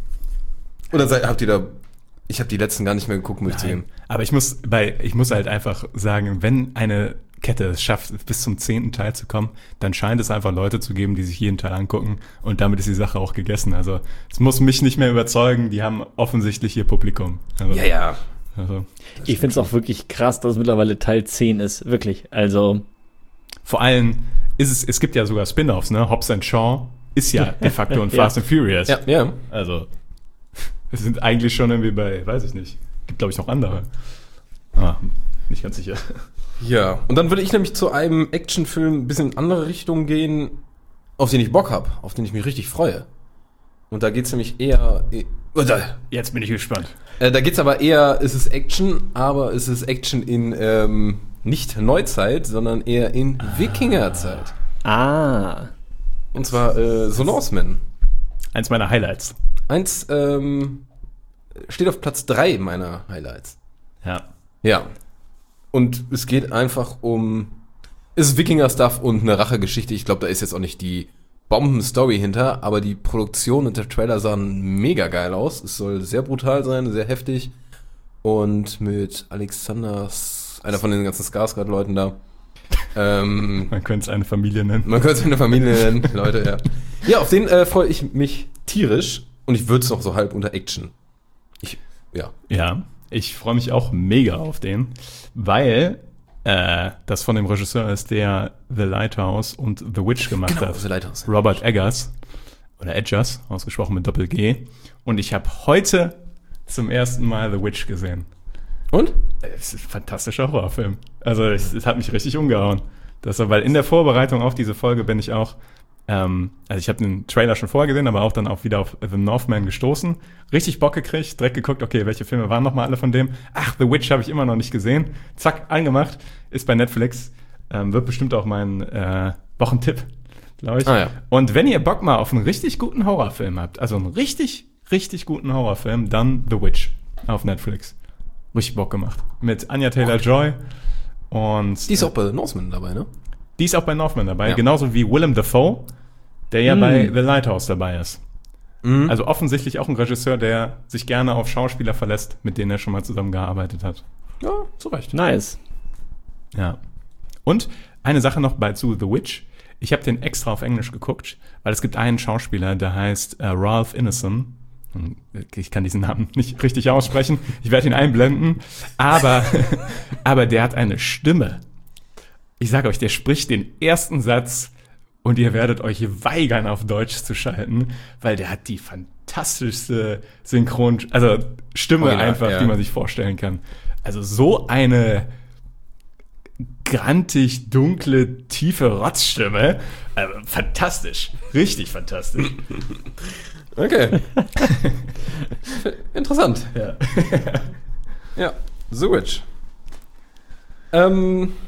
oder seid, habt ihr da, ich habe die letzten gar nicht mehr geguckt, muss ich zugeben. Aber ich muss bei, ich muss halt einfach sagen, wenn eine Kette es schafft, bis zum zehnten Teil zu kommen, dann scheint es einfach Leute zu geben, die sich jeden Teil angucken und damit ist die Sache auch gegessen. Also es muss mich nicht mehr überzeugen, die haben offensichtlich ihr Publikum. Also, Ja, ja. Also, Ich finde es auch wirklich krass, dass es mittlerweile Teil zehn ist. Wirklich. Also, vor allem ist es, es gibt ja sogar Spin-offs, ne? Hobbs and Shaw ist ja de facto ein Ja. Fast and Furious. Ja, ja. Also, wir sind eigentlich schon irgendwie bei, weiß ich nicht, gibt glaube ich noch andere. Ah, nicht ganz sicher. Ja, und dann würde ich nämlich zu einem Actionfilm ein bisschen in andere Richtung gehen, auf den ich Bock habe, auf den ich mich richtig freue. Und da geht's nämlich eher, eh- oder, Jetzt bin ich gespannt. äh, da geht's aber eher, es ist Action, aber es ist Action in ähm, nicht Neuzeit, sondern eher in Wikingerzeit. ah. Und zwar äh, The Northman. Eins meiner Highlights. Eins ähm, steht auf Platz drei meiner Highlights. Ja. Ja. Und es geht einfach um, es ist Wikinger-Stuff und eine Rachegeschichte. Ich glaube, da ist jetzt auch nicht die Bomben-Story hinter, aber die Produktion und der Trailer sahen mega geil aus. Es soll sehr brutal sein, sehr heftig. Und mit Alexander, S- einer von den ganzen Skarsgård-Leuten da. ähm, Man könnte es eine Familie nennen. man könnte es eine Familie nennen, Leute, ja. Ja, auf den äh, freue ich mich tierisch. Und ich würde es noch so halb unter Action. Ich, ja. Ja, ich freue mich auch mega auf den, weil äh, das von dem Regisseur ist, der The Lighthouse und The Witch gemacht Genau, hat. The Lighthouse. Robert Eggers oder Eggers, ausgesprochen mit Doppel-G. Und ich habe heute zum ersten Mal The Witch gesehen. Und? Es ist ein fantastischer Horrorfilm. Also es, es hat mich richtig umgehauen. Das, weil in der Vorbereitung auf diese Folge bin ich auch, ähm, also ich habe den Trailer schon vorher gesehen, aber auch dann auch wieder auf The Northman gestoßen. Richtig Bock gekriegt, direkt geguckt, okay, welche Filme waren nochmal alle von dem? Ach, The Witch habe ich immer noch nicht gesehen. Zack, angemacht, ist bei Netflix. Ähm, wird bestimmt auch mein äh, Wochentipp, glaube ich. Ah, ja. Und wenn ihr Bock mal auf einen richtig guten Horrorfilm habt, also einen richtig, richtig guten Horrorfilm, dann The Witch auf Netflix. Richtig Bock gemacht. Mit Anya Taylor-Joy und Die ist auch bei Northman dabei, ne? die ist auch bei Northman dabei, Ja. genauso wie Willem Dafoe, der ja Mm. bei The Lighthouse dabei ist. Mhm. Also offensichtlich auch ein Regisseur, der sich gerne auf Schauspieler verlässt, mit denen er schon mal zusammengearbeitet hat. Ja, zu Recht. Nice. Ja. Und eine Sache noch bei zu The Witch. Ich habe den extra auf Englisch geguckt, weil es gibt einen Schauspieler, der heißt äh, Ralph Ineson. Ich kann diesen Namen nicht richtig aussprechen. Ich werde ihn einblenden. Aber, aber der hat eine Stimme. Ich sage euch, der spricht den ersten Satz und ihr werdet euch weigern, auf Deutsch zu schalten, weil der hat die fantastischste Synchron, also Stimme Original, einfach, ja. die man sich vorstellen kann. Also so eine grantig, dunkle, tiefe Rotzstimme. Also fantastisch. Richtig fantastisch. Okay. Interessant. Ja. Ja, The Witch. Ähm,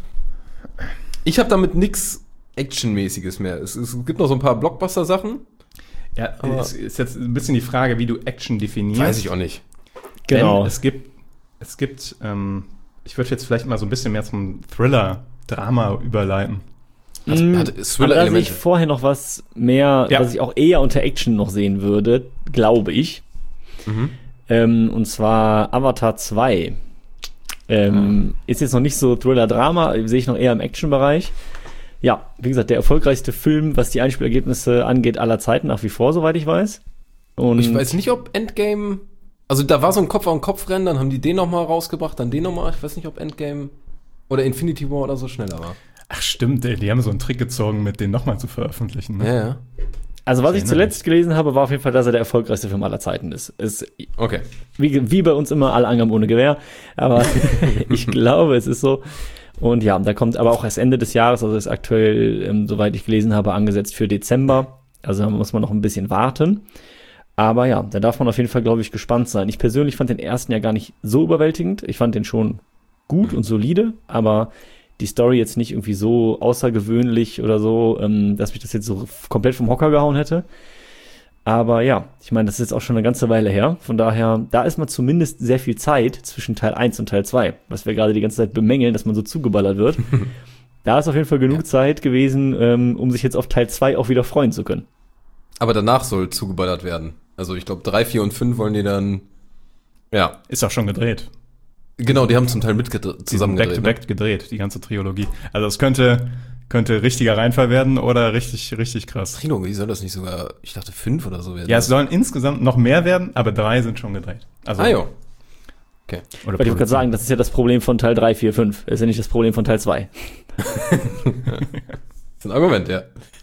ich habe damit nix Actionmäßiges mehr. Es, es gibt noch so ein paar Blockbuster-Sachen. Ja, Aber- es ist jetzt ein bisschen die Frage, wie du Action definierst. Weiß ich auch nicht. Genau. Denn es gibt, es gibt, ähm, ich würde jetzt vielleicht mal so ein bisschen mehr zum Thriller-Drama überleiten. Hat, Mm, hat Aber da sehe Thriller-Elemente. ich vorher noch was mehr, Ja. was ich auch eher unter Action noch sehen würde, glaube ich. Mhm. Ähm, und zwar Avatar zwei. Ähm, Ist jetzt noch nicht so Thriller-Drama, sehe ich noch eher im Action-Bereich. Ja, wie gesagt, der erfolgreichste Film, was die Einspielergebnisse angeht, aller Zeiten, nach wie vor, soweit ich weiß. Und Ich weiß nicht, ob Endgame. Also da war so ein Kopf-an-Kopf-Rennen, dann haben die den nochmal rausgebracht, dann den nochmal. Ich weiß nicht, ob Endgame oder Infinity War oder so schneller war. Ach stimmt, ey, die haben so einen Trick gezogen, mit den nochmal zu veröffentlichen. Ne? Ja, ja. also was ich erinnere zuletzt gelesen habe, war auf jeden Fall, dass er der erfolgreichste Film aller Zeiten ist. Ist Okay. wie, wie bei uns immer, alle Angaben ohne Gewehr. Aber ich glaube, es ist so. Und ja, da kommt aber auch erst Ende des Jahres, also ist aktuell, ähm, soweit ich gelesen habe, angesetzt für Dezember. Also da muss man noch ein bisschen warten. Aber ja, da darf man auf jeden Fall, glaube ich, gespannt sein. Ich persönlich fand den ersten ja gar nicht so überwältigend. Ich fand den schon gut und solide, aber die Story jetzt nicht irgendwie so außergewöhnlich oder so, ähm, dass mich das jetzt so f- komplett vom Hocker gehauen hätte. Aber ja, ich meine, das ist jetzt auch schon eine ganze Weile her. Von daher, da ist man zumindest sehr viel Zeit zwischen Teil eins und Teil zwei, was wir gerade die ganze Zeit bemängeln, dass man so zugeballert wird. Da ist auf jeden Fall genug Zeit gewesen, ähm, um sich jetzt auf Teil zwei auch wieder freuen zu können. Aber danach soll zugeballert werden. Also ich glaube, drei, vier und fünf wollen die dann. Ja. Ist auch schon gedreht. Genau, die haben zum Teil mit zusammen gedreht. Back-to-back gedreht, die ganze Trilogie. Also es könnte, könnte richtiger Reinfall werden oder richtig, richtig krass. Trilogie soll das nicht sogar, ich dachte fünf oder so werden. Ja, es sollen insgesamt noch mehr werden, aber drei sind schon gedreht. Also, Ah, jo. Okay. Oder Weil ich wollte gerade sagen, das ist ja das Problem von Teil drei, vier, fünf. Das ist ja nicht das Problem von Teil zwei. Das ist ein Argument, ja.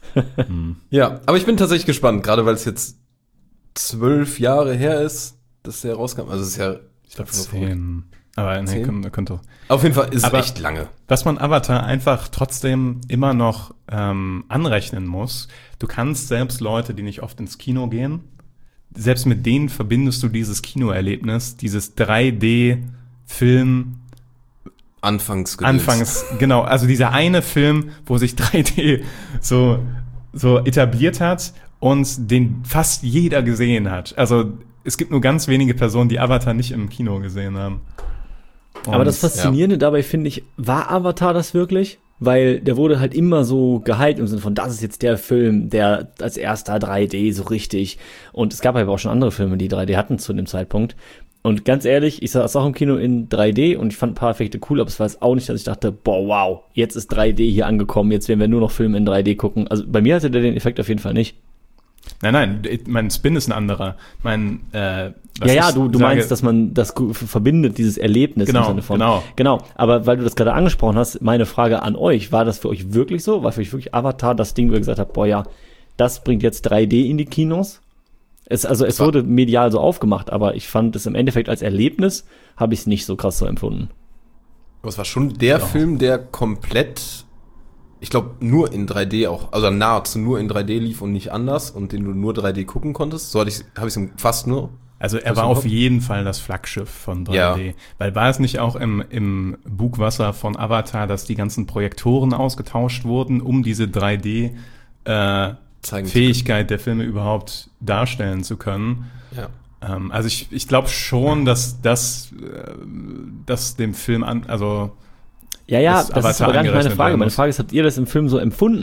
Ja, aber ich bin tatsächlich gespannt, gerade weil es jetzt zwölf Jahre her ist, dass der rauskam. Also es ist ja, ich glaube, zehn. Aber nee, Zehn? könnte, könnte. auf jeden Fall ist es Aber- echt lange. Was man Avatar einfach trotzdem immer noch ähm, anrechnen muss, du kannst selbst Leute, die nicht oft ins Kino gehen, selbst mit denen verbindest du dieses Kinoerlebnis, dieses drei D-Film, Anfangs Anfangs, genau, also dieser eine Film, wo sich drei D so, so etabliert hat und den fast jeder gesehen hat. Also es gibt nur ganz wenige Personen, die Avatar nicht im Kino gesehen haben. Aber Und- das Faszinierende dabei finde ich, war Avatar das wirklich? Weil der wurde halt immer so gehypt im Sinne von, das ist jetzt der Film, der als erster drei D so richtig. Und es gab aber auch schon andere Filme, die drei D hatten zu dem Zeitpunkt. Und ganz ehrlich, ich saß auch im Kino in drei D und ich fand ein paar Effekte cool, aber es war jetzt auch nicht, dass ich dachte, boah, wow, jetzt ist drei D hier angekommen, jetzt werden wir nur noch Filme in drei D gucken. Also bei mir hatte der den Effekt auf jeden Fall nicht. Nein, nein, mein Spin ist ein anderer. Mein, äh, was Ja, ja, ich du, du sage- meinst, dass man das gu- verbindet, dieses Erlebnis Genau, im Sinne von. genau. Genau, aber weil du das gerade angesprochen hast, meine Frage an euch, war das für euch wirklich so? War für euch wirklich Avatar das Ding, wo ihr gesagt habt, boah ja, das bringt jetzt drei D in die Kinos? Es, also es war- wurde medial so aufgemacht, aber ich fand es im Endeffekt als Erlebnis, habe ich es nicht so krass so empfunden. Aber es war schon der Film, der komplett, ich glaube, nur in drei D auch, also nahezu nur in drei D lief und nicht anders und den du nur drei D gucken konntest. So hatte ich, habe ich es fast nur. Also er Hast war du auf überhaupt- jeden Fall das Flaggschiff von drei D. Ja. Weil war es nicht auch im, im Bugwasser von Avatar, dass die ganzen Projektoren ausgetauscht wurden, um diese drei D äh, Zeigen zu Fähigkeit der Filme überhaupt darstellen zu können. Ja. Ähm, also ich, ich glaube schon, dass das äh, dass dem Film an, also Ja, ja, Das das, ist Avatar aber gar nicht meine angerechnet Frage. werden Meine muss. Frage ist, habt ihr das im Film so empfunden?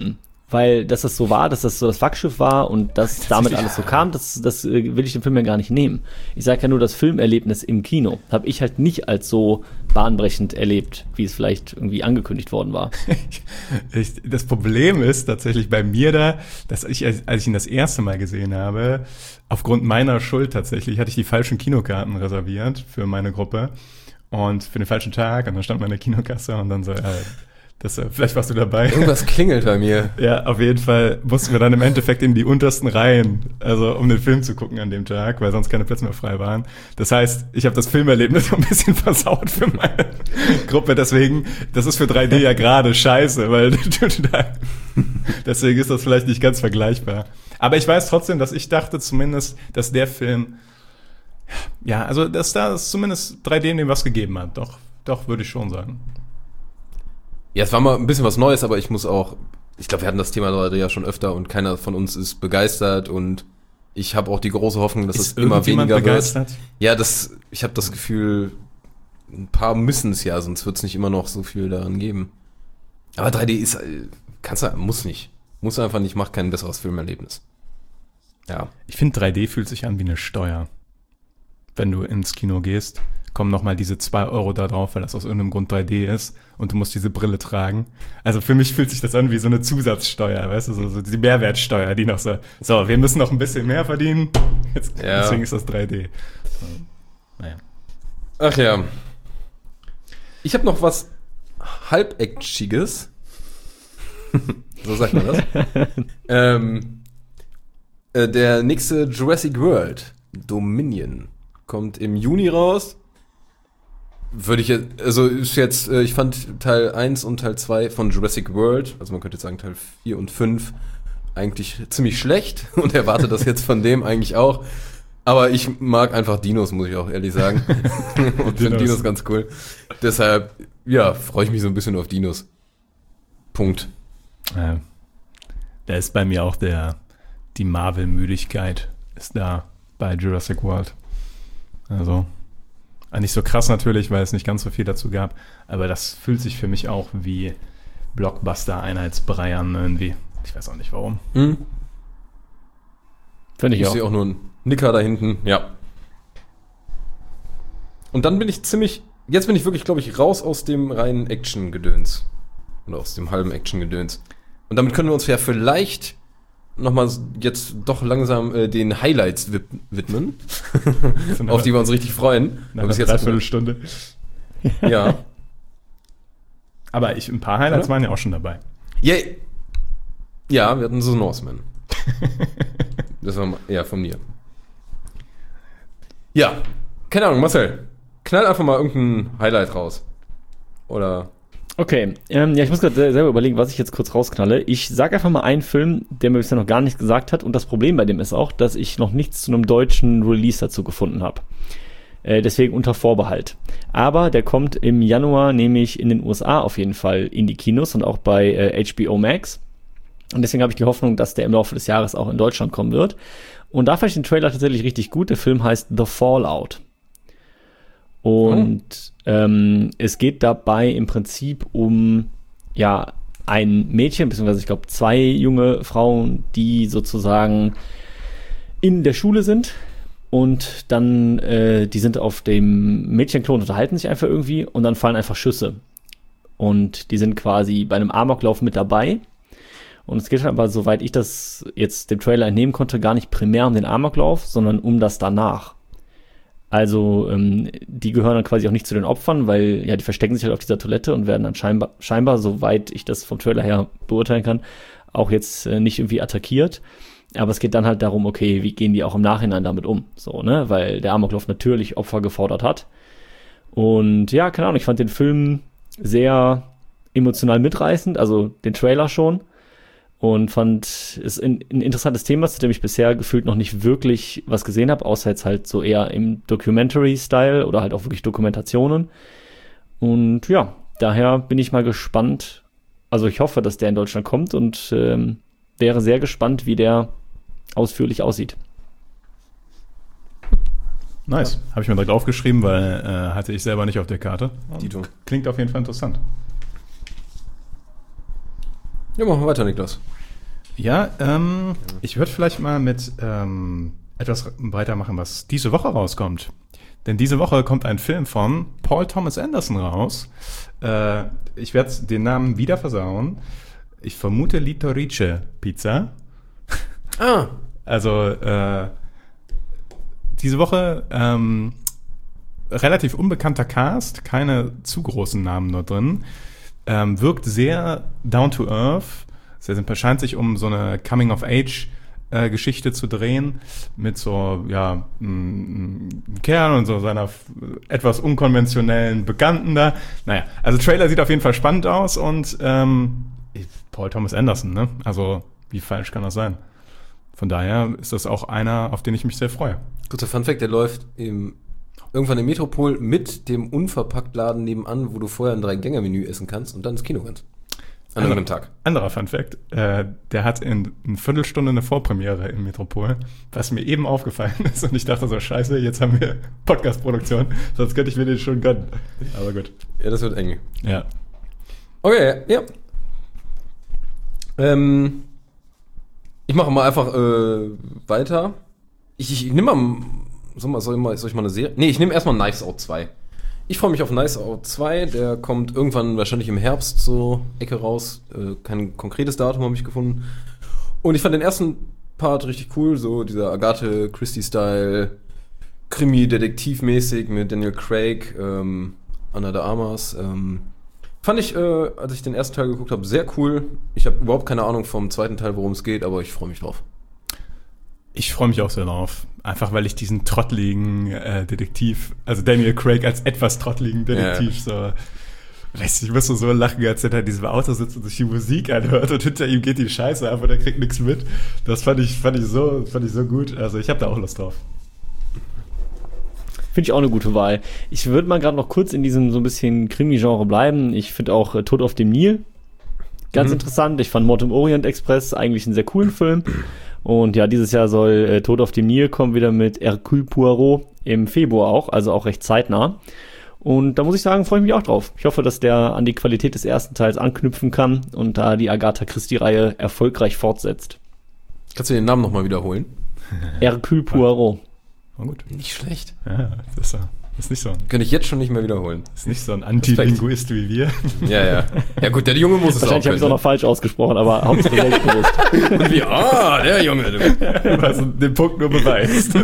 weil dass das so war, dass das so das Wrackschiff war und dass damit alles so kam, das, das äh, will ich dem Film ja gar nicht nehmen. Ich sage ja nur, das Filmerlebnis im Kino habe ich halt nicht als so bahnbrechend erlebt, wie es vielleicht irgendwie angekündigt worden war. ich, das Problem ist tatsächlich bei mir da, dass ich, als ich ihn das erste Mal gesehen habe, aufgrund meiner Schuld tatsächlich, hatte ich die falschen Kinokarten reserviert für meine Gruppe und für den falschen Tag und dann stand meine Kinokasse und dann so, äh, Das, vielleicht warst du dabei. Irgendwas klingelt bei mir. Ja, auf jeden Fall mussten wir dann im Endeffekt in die untersten Reihen, also um den Film zu gucken an dem Tag, weil sonst keine Plätze mehr frei waren. Das heißt, ich habe das Filmerlebnis so ein bisschen versaut für meine Gruppe. Deswegen, das ist für drei D ja gerade scheiße, weil deswegen ist das vielleicht nicht ganz vergleichbar. Aber ich weiß trotzdem, dass ich dachte zumindest, dass der Film, ja, also dass da zumindest drei D dem was gegeben hat. Doch, doch, würde ich schon sagen. Ja, es war mal ein bisschen was Neues, aber ich muss auch, ich glaube, wir hatten das Thema heute ja schon öfter und keiner von uns ist begeistert und ich habe auch die große Hoffnung, dass es immer weniger begeistert? wird. Ja, das, ich habe das Gefühl, ein paar müssen es ja, sonst wird es nicht immer noch so viel daran geben. Aber drei D ist, kannst du, muss nicht. Muss einfach nicht, macht kein besseres Filmerlebnis. Ja. Ich finde, drei D fühlt sich an wie eine Steuer. Wenn du ins Kino gehst, kommen nochmal diese zwei Euro da drauf, weil das aus irgendeinem Grund drei D ist und du musst diese Brille tragen. Also für mich fühlt sich das an wie so eine Zusatzsteuer, weißt du, so, so die Mehrwertsteuer, die noch so, so, wir müssen noch ein bisschen mehr verdienen, jetzt, ja. Deswegen ist das drei D. So, naja. Ach ja. Ich habe noch was halbactiges. So sagt man das. ähm, äh, der nächste Jurassic World, Dominion, kommt im Juni raus. Würde ich jetzt, also ist jetzt, ich fand Teil eins und Teil zwei von Jurassic World, also man könnte jetzt sagen Teil vier und fünf, eigentlich ziemlich schlecht und erwarte das jetzt von dem eigentlich auch. Aber ich mag einfach Dinos, muss ich auch ehrlich sagen. Und finde Dinos ganz cool. Deshalb, ja, freue ich mich so ein bisschen auf Dinos. Punkt. Ja. Da ist bei mir auch der, die Marvel-Müdigkeit ist da bei Jurassic World. Also, nicht so krass natürlich, weil es nicht ganz so viel dazu gab, aber das fühlt sich für mich auch wie Blockbuster-Einheitsbrei an irgendwie. Ich weiß auch nicht warum. Hm. Finde ich, ich auch. Ich sehe auch nur einen Nicker da hinten, ja. Und dann bin ich ziemlich, jetzt bin ich wirklich, glaube ich, raus aus dem reinen Action-Gedöns. Oder aus dem halben Action-Gedöns. Und damit können wir uns ja vielleicht nochmal jetzt doch langsam äh, den Highlights wip- widmen, auf die wir uns richtig freuen. Nach einer Dreiviertelstunde. Ja. Aber ich, ein paar Highlights ja? waren ja auch schon dabei. Ja, ja, wir hatten so Norseman. Das war ja von mir. Ja, keine Ahnung, Marcel, knall einfach mal irgendein Highlight raus. Oder... Okay, ähm, ja, ich muss gerade selber überlegen, was ich jetzt kurz rausknalle. Ich sag einfach mal einen Film, der mir bisher noch gar nichts gesagt hat. Und das Problem bei dem ist auch, dass ich noch nichts zu einem deutschen Release dazu gefunden habe. Äh, deswegen unter Vorbehalt. Aber der kommt im Januar nämlich in den U S A auf jeden Fall in die Kinos und auch bei äh, H B O Max. Und deswegen habe ich die Hoffnung, dass der im Laufe des Jahres auch in Deutschland kommen wird. Und da fand ich den Trailer tatsächlich richtig gut. Der Film heißt The Fallout. Und oh. ähm, es geht dabei im Prinzip um ja ein Mädchen, beziehungsweise ich glaube zwei junge Frauen, die sozusagen in der Schule sind und dann, äh, die sind auf dem Mädchenklon, unterhalten sich einfach irgendwie und dann fallen einfach Schüsse. Und die sind quasi bei einem Amoklauf mit dabei. Und es geht aber, soweit ich das jetzt dem Trailer entnehmen konnte, gar nicht primär um den Amoklauf, sondern um das danach. Also ähm, die gehören dann quasi auch nicht zu den Opfern, weil ja die verstecken sich halt auf dieser Toilette und werden dann scheinbar, scheinbar soweit ich das vom Trailer her beurteilen kann, auch jetzt äh, nicht irgendwie attackiert. Aber es geht dann halt darum, okay, wie gehen die auch im Nachhinein damit um? So, ne? Weil der Amoklauf natürlich Opfer gefordert hat. Und ja, keine Ahnung, ich fand den Film sehr emotional mitreißend, also den Trailer schon. Und fand es ein, ein interessantes Thema, zu dem ich bisher gefühlt noch nicht wirklich was gesehen habe, außer jetzt halt so eher im Documentary-Style oder halt auch wirklich Dokumentationen. Und ja, daher bin ich mal gespannt. Also ich hoffe, dass der in Deutschland kommt und ähm, wäre sehr gespannt, wie der ausführlich aussieht. Nice. Ja. Habe ich mir direkt aufgeschrieben, weil äh, hatte ich selber nicht auf der Karte. Dito. Klingt auf jeden Fall interessant. Ja, machen wir weiter, Niklas. Ja, ähm, ich würde vielleicht mal mit ähm, etwas weitermachen, was diese Woche rauskommt. Denn diese Woche kommt ein Film von Paul Thomas Anderson raus. Äh, ich werde den Namen wieder versauen. Ich vermute Litorice Pizza. Ah. Also äh, diese Woche ähm, relativ unbekannter Cast, keine zu großen Namen nur drin. Ähm, wirkt sehr down to earth. Es scheint sich um so eine Coming-of-Age-Geschichte zu drehen mit so, ja, einem Kerl und so seiner etwas unkonventionellen Bekannten da. Naja, also Trailer sieht auf jeden Fall spannend aus und ähm, Paul Thomas Anderson, ne? Also wie falsch kann das sein? Von daher ist das auch einer, auf den ich mich sehr freue. Guter Funfact, der läuft im, irgendwann im Metropol mit dem Unverpacktladen nebenan, wo du vorher ein Drei-Gänger-Menü essen kannst und dann ins Kino kannst. An einem Tag. Anderer Funfact, äh, der hat in eine Viertelstunde eine Vorpremiere im Metropol, was mir eben aufgefallen ist und ich dachte so, scheiße, jetzt haben wir Podcast-Produktion, sonst könnte ich mir den schon gönnen. Aber gut. Ja, das wird eng. Ja. Okay, ja. Ähm, ich mache mal einfach äh, weiter. Ich, ich, ich nehme mal, soll, mal, soll, mal, soll ich mal eine Serie? Nee, ich nehme erstmal Knives Out zwei. Ich freue mich auf Knives Out zwei, der kommt irgendwann wahrscheinlich im Herbst so Ecke raus. Äh, kein konkretes Datum habe ich gefunden. Und ich fand den ersten Part richtig cool, so dieser Agatha Christie-Style, Krimi-Detektiv-mäßig mit Daniel Craig, ähm, Ana de Armas. Ähm, fand ich, äh, als ich den ersten Teil geguckt habe, sehr cool. Ich habe überhaupt keine Ahnung vom zweiten Teil, worum es geht, aber ich freue mich drauf. Ich freue mich auch sehr drauf. Einfach, weil ich diesen trottligen äh, Detektiv, also Daniel Craig als etwas trottligen Detektiv, ja. so, weiß ich, ich muss so lachen, als er da in diesem Auto sitzt und sich die Musik anhört und hinter ihm geht die Scheiße ab und er kriegt nichts mit. Das fand ich, fand ich so, fand ich so gut. Also ich habe da auch Lust drauf. Finde ich auch eine gute Wahl. Ich würde mal gerade noch kurz in diesem so ein bisschen Krimi-Genre bleiben. Ich finde auch äh, Tod auf dem Nil ganz mhm. interessant. Ich fand Mord im Orient Express eigentlich einen sehr coolen Film. Und ja, dieses Jahr soll äh, Tod auf dem Nil kommen, wieder mit Hercule Poirot im Februar auch, also auch recht zeitnah. Und da muss ich sagen, freue ich mich auch drauf. Ich hoffe, dass der an die Qualität des ersten Teils anknüpfen kann und da die Agatha Christie-Reihe erfolgreich fortsetzt. Kannst du den Namen nochmal wiederholen? Hercule Poirot. Oh, gut. Nicht schlecht. Ja, das ist, das ist nicht so ein, Könnte ich jetzt schon nicht mehr wiederholen. ist nicht so ein Antilinguist wie wir. Ja, ja. Ja gut, der Junge muss es auch Wahrscheinlich habe ich es auch noch falsch ausgesprochen, aber Hauptsache selbstbewusst. Und wie, ah, der Junge. Du. Was den Punkt nur beweist.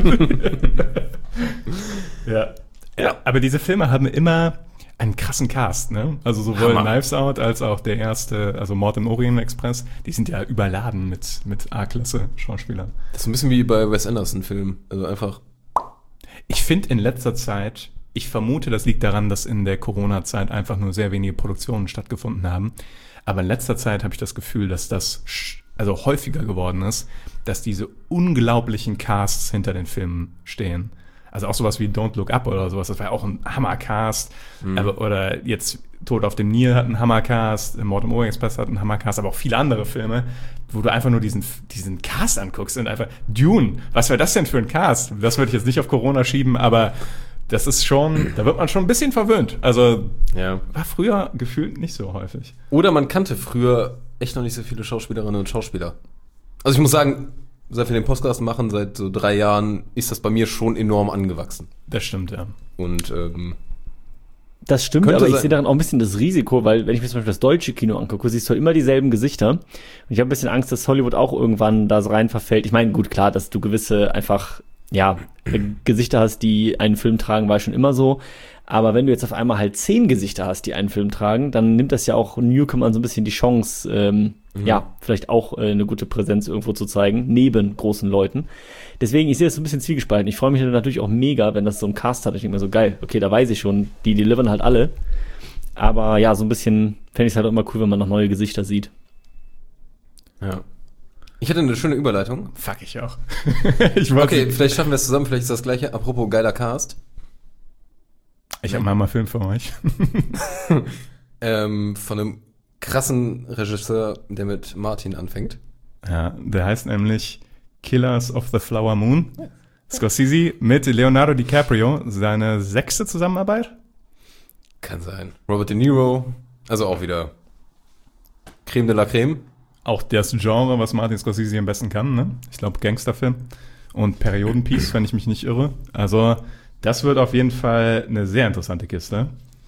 ja. Ja, aber diese Filme haben immer einen krassen Cast, ne? Also sowohl Hammer. Knives Out als auch der erste, also Mord im Orient Express, die sind ja überladen mit, mit A-Klasse-Schauspielern. Das ist ein bisschen wie bei Wes Anderson-Filmen. Also einfach. Ich finde in letzter Zeit, ich vermute, das liegt daran, dass in der Corona-Zeit einfach nur sehr wenige Produktionen stattgefunden haben. Aber in letzter Zeit habe ich das Gefühl, dass das sch- also häufiger geworden ist, dass diese unglaublichen Casts hinter den Filmen stehen. Also auch sowas wie Don't Look Up oder sowas, das war ja auch ein Hammercast. Mhm. Aber, oder jetzt Tod auf dem Nil hat einen Hammercast, Mord im Orient Express hat einen Hammercast, aber auch viele andere Filme, wo du einfach nur diesen, diesen Cast anguckst und einfach, Dune, was wäre das denn für ein Cast? Das würde ich jetzt nicht auf Corona schieben, aber das ist schon, da wird man schon ein bisschen verwöhnt. Also Ja. war früher gefühlt nicht so häufig. Oder man kannte früher echt noch nicht so viele Schauspielerinnen und Schauspieler. Also ich muss sagen, seit wir den Podcast machen, seit so drei Jahren, ist das bei mir schon enorm angewachsen. Das stimmt, ja. Und ähm, Das stimmt, Könnte aber ich sein. sehe daran auch ein bisschen das Risiko, weil wenn ich mir zum Beispiel das deutsche Kino angucke, siehst du immer dieselben Gesichter. Und ich habe ein bisschen Angst, dass Hollywood auch irgendwann da so rein verfällt. Ich meine, gut, klar, dass du gewisse einfach, ja, Gesichter hast, die einen Film tragen, war schon immer so. Aber wenn du jetzt auf einmal halt zehn Gesichter hast, die einen Film tragen, dann nimmt das ja auch Newcomern so ein bisschen die Chance, ähm, mhm. ja, vielleicht auch äh, eine gute Präsenz irgendwo zu zeigen, neben großen Leuten. Deswegen, ich sehe das so ein bisschen zwiegespalten. Ich freue mich natürlich auch mega, wenn das so ein Cast hat. Ich denke mir so, geil, okay, da weiß ich schon, die delivern halt alle. Aber ja, so ein bisschen fände ich es halt auch immer cool, wenn man noch neue Gesichter sieht. ja. Ich hatte eine schöne Überleitung. Fuck, ich auch. ich wollte, Okay, vielleicht schaffen wir es zusammen, vielleicht ist das gleiche. Apropos geiler Cast. Ich habe mal einen Film für euch. Ähm, von einem krassen Regisseur, der mit Martin anfängt. Ja, der heißt nämlich Killers of the Flower Moon. Scorsese mit Leonardo DiCaprio, seine sechste Zusammenarbeit. Kann sein. Robert De Niro, also auch wieder Creme de la Creme. auch das Genre, was Martin Scorsese am besten kann, ne? Ich glaube Gangsterfilm und Periodenpiece, wenn ich mich nicht irre. Also das wird auf jeden Fall eine sehr interessante Kiste.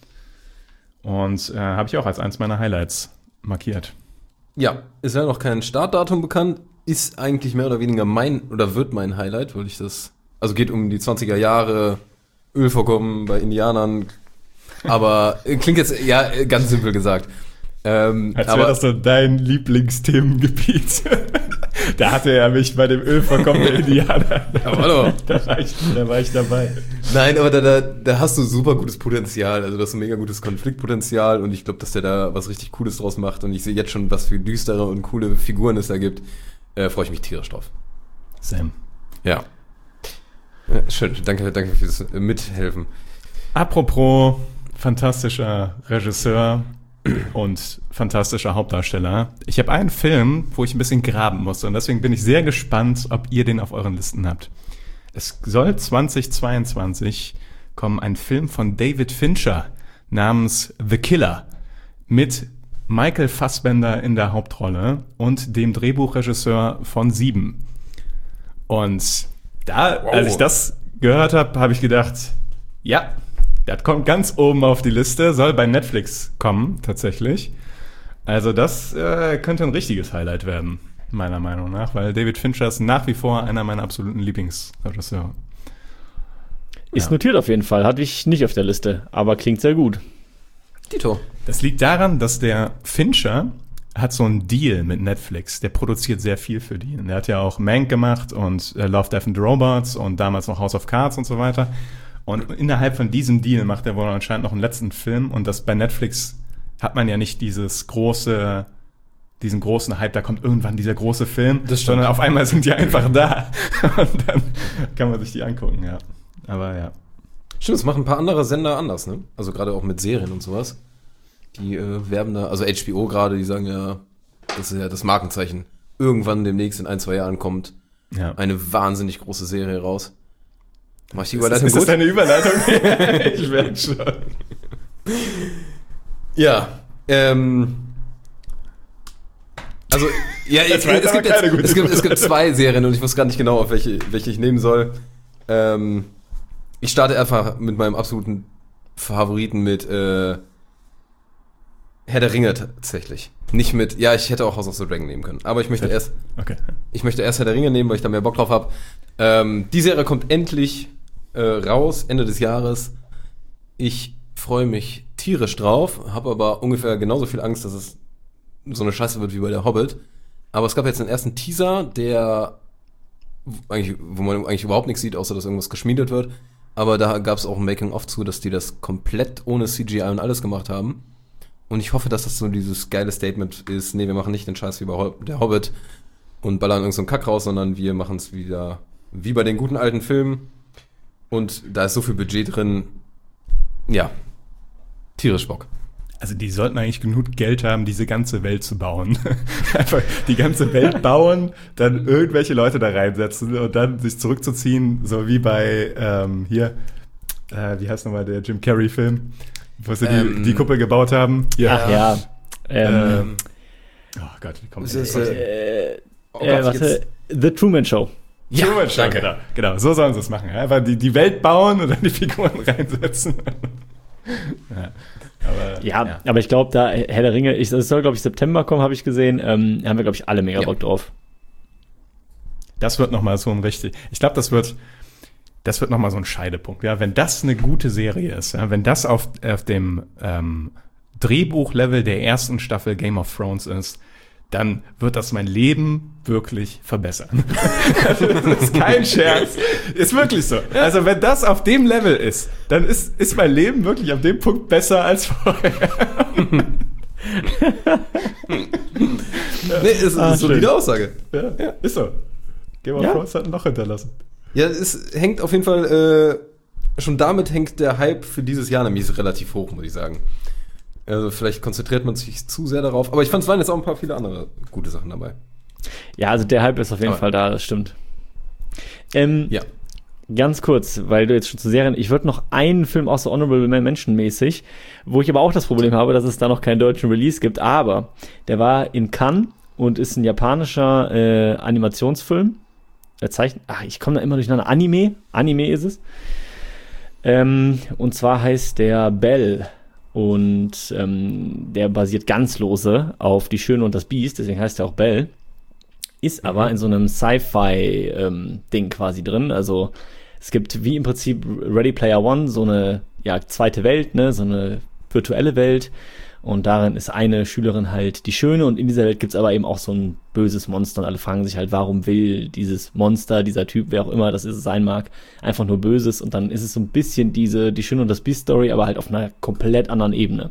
Und äh, habe ich auch als eins meiner Highlights markiert. Ja, ist ja noch kein Startdatum bekannt, ist eigentlich mehr oder weniger mein, oder wird mein Highlight, weil ich das, also geht um die zwanziger Jahre, Ölvorkommen bei Indianern, aber äh, klingt jetzt, ja, ganz simpel gesagt. Ähm, Als aber wäre das so dein Lieblingsthemengebiet. Da hatte er mich bei dem Ölvorkommen der Indianer. Aber hallo. Da war ich, da war ich dabei. Nein, aber da, da, da hast du super gutes Potenzial, also das ist ein mega gutes Konfliktpotenzial und ich glaube, dass der da was richtig Cooles draus macht und ich sehe jetzt schon, was für düstere und coole Figuren es da gibt. Äh, freue ich mich tierisch drauf. Sam. Ja. ja. Schön, danke, danke fürs Mithelfen. Apropos fantastischer Regisseur und fantastischer Hauptdarsteller. Ich habe einen Film, wo ich ein bisschen graben musste und deswegen bin ich sehr gespannt, ob ihr den auf euren Listen habt. Es soll zweitausendzweiundzwanzig kommen ein Film von David Fincher namens The Killer mit Michael Fassbender in der Hauptrolle und dem Drehbuchregisseur von Sieben. Und da, Wow. als ich das gehört habe, habe ich gedacht, ja, das kommt ganz oben auf die Liste, soll bei Netflix kommen, tatsächlich. Also das äh, könnte ein richtiges Highlight werden, meiner Meinung nach, weil David Fincher ist nach wie vor einer meiner absoluten Lieblingsregisseure. Ist Ja. notiert auf jeden Fall. Hatte ich nicht auf der Liste, aber klingt sehr gut. Tito. Das liegt daran, dass der Fincher hat so einen Deal mit Netflix. Der produziert sehr viel für die. Der hat ja auch Mank gemacht und äh, Love, Death and Robots und damals noch House of Cards und so weiter. Und innerhalb von diesem Deal macht er wohl anscheinend noch einen letzten Film. Und das bei Netflix hat man ja nicht dieses große, diesen großen Hype, da kommt irgendwann dieser große Film, Das stimmt. sondern auf einmal sind die einfach da. Und dann kann man sich die angucken, ja. Aber ja. Stimmt, das machen ein paar andere Sender anders, ne? Also gerade auch mit Serien und sowas. Die äh, werben da, also H B O gerade, die sagen ja, das ist ja das Markenzeichen. Irgendwann demnächst in ein, zwei Jahren kommt ja. eine wahnsinnig große Serie raus. Mach ich die Ist, das- Überleitung ist das gut? deine Überleitung? Ich merke schon. Ja, ähm... Also, ja, Das es, war jetzt es, aber gibt jetzt, keine gute es, gibt, es gibt zwei Serien und ich wusste gar nicht genau, auf welche, welche ich nehmen soll. Ähm, ich starte einfach mit meinem absoluten Favoriten mit äh, Herr der Ringe tatsächlich. Nicht mit, ja, ich hätte auch House of the Dragon nehmen können, aber ich möchte erst, Okay. ich möchte erst Herr der Ringe nehmen, weil ich da mehr Bock drauf habe. Ähm, die Serie kommt endlich äh, raus, Ende des Jahres. Ich freue mich tierisch drauf, habe aber ungefähr genauso viel Angst, dass es so eine Scheiße wird wie bei der Hobbit. Aber es gab jetzt einen ersten Teaser, der eigentlich, wo man eigentlich überhaupt nichts sieht, außer dass irgendwas geschmiedet wird. Aber da gab es auch ein Making-of zu, dass die das komplett ohne C G I und alles gemacht haben. Und ich hoffe, dass das so dieses geile Statement ist, nee, wir machen nicht den Scheiß wie bei Hob- der Hobbit und ballern irgend so einen Kack raus, sondern wir machen es wieder wie bei den guten alten Filmen. Und da ist so viel Budget drin. Ja, tierisch Bock. Also die sollten eigentlich genug Geld haben, diese ganze Welt zu bauen. Einfach die ganze Welt bauen, dann irgendwelche Leute da reinsetzen und dann sich zurückzuziehen, so wie bei ähm, hier, äh, wie heißt nochmal der Jim Carrey-Film, wo sie Ähm, die, die Kuppel gebaut haben. Ach ja. Ähm, Ähm, oh Gott, wie kommt Es das? ist, äh, äh, oh äh, Gott, warte. jetzt- The Truman Show. Ja, Truman Show, danke. Genau, genau, so sollen sie es machen. Einfach die, die Welt bauen und dann die Figuren reinsetzen. ja. Aber, Ja, aber ich glaube, da Herr der Ringe, ich, das soll, glaube ich, September kommen, habe ich gesehen. Ähm, haben wir, glaube ich, alle mega Ja. Bock drauf. Das wird nochmal so ein richtig, ich glaube, das wird, das wird nochmal so ein Scheidepunkt. Ja, wenn das eine gute Serie ist, ja, wenn das auf, auf dem ähm, Drehbuchlevel der ersten Staffel Game of Thrones ist, dann wird das mein Leben wirklich verbessern. Also, das ist kein Scherz. Ist wirklich so. Also wenn das auf dem Level ist, dann ist, ist mein Leben wirklich auf dem Punkt besser als vorher. Nee, ist, ist Ah, eine solide schön. Aussage. Ja, ja. Ist so. Game of Ja. Thrones hat ein Loch hinterlassen. Ja, es hängt auf jeden Fall, äh, schon damit hängt der Hype für dieses Jahr nämlich relativ hoch, muss ich sagen. Also vielleicht konzentriert man sich zu sehr darauf. Aber ich fand, es waren jetzt auch ein paar viele andere gute Sachen dabei. Ja, also der Hype ist auf jeden Aber- Fall da, das stimmt. Ähm, Ja. Ganz kurz, weil du jetzt schon zu Serien, ich würde noch einen Film auch so Honorable Mention mäßig, wo ich aber auch das Problem habe, dass es da noch keinen deutschen Release gibt, aber der war in Cannes und ist ein japanischer äh, Animationsfilm. Er zeichnet, ach, ich komme da immer durcheinander. Anime, Anime ist es. Ähm, und zwar heißt der Bell und ähm, der basiert ganz lose auf Die Schöne und das Biest, deswegen heißt er auch Bell. Ist aber in so einem Sci-Fi-Ding ähm, quasi drin. Also es gibt wie im Prinzip Ready Player One so eine ja, zweite Welt, ne, so eine virtuelle Welt. Und darin ist eine Schülerin halt die Schöne und in dieser Welt gibt's aber eben auch so ein böses Monster und alle fragen sich halt, warum will dieses Monster, dieser Typ, wer auch immer das ist, sein mag, einfach nur Böses und dann ist es so ein bisschen diese Die Schöne und das Biest-Story, aber halt auf einer komplett anderen Ebene.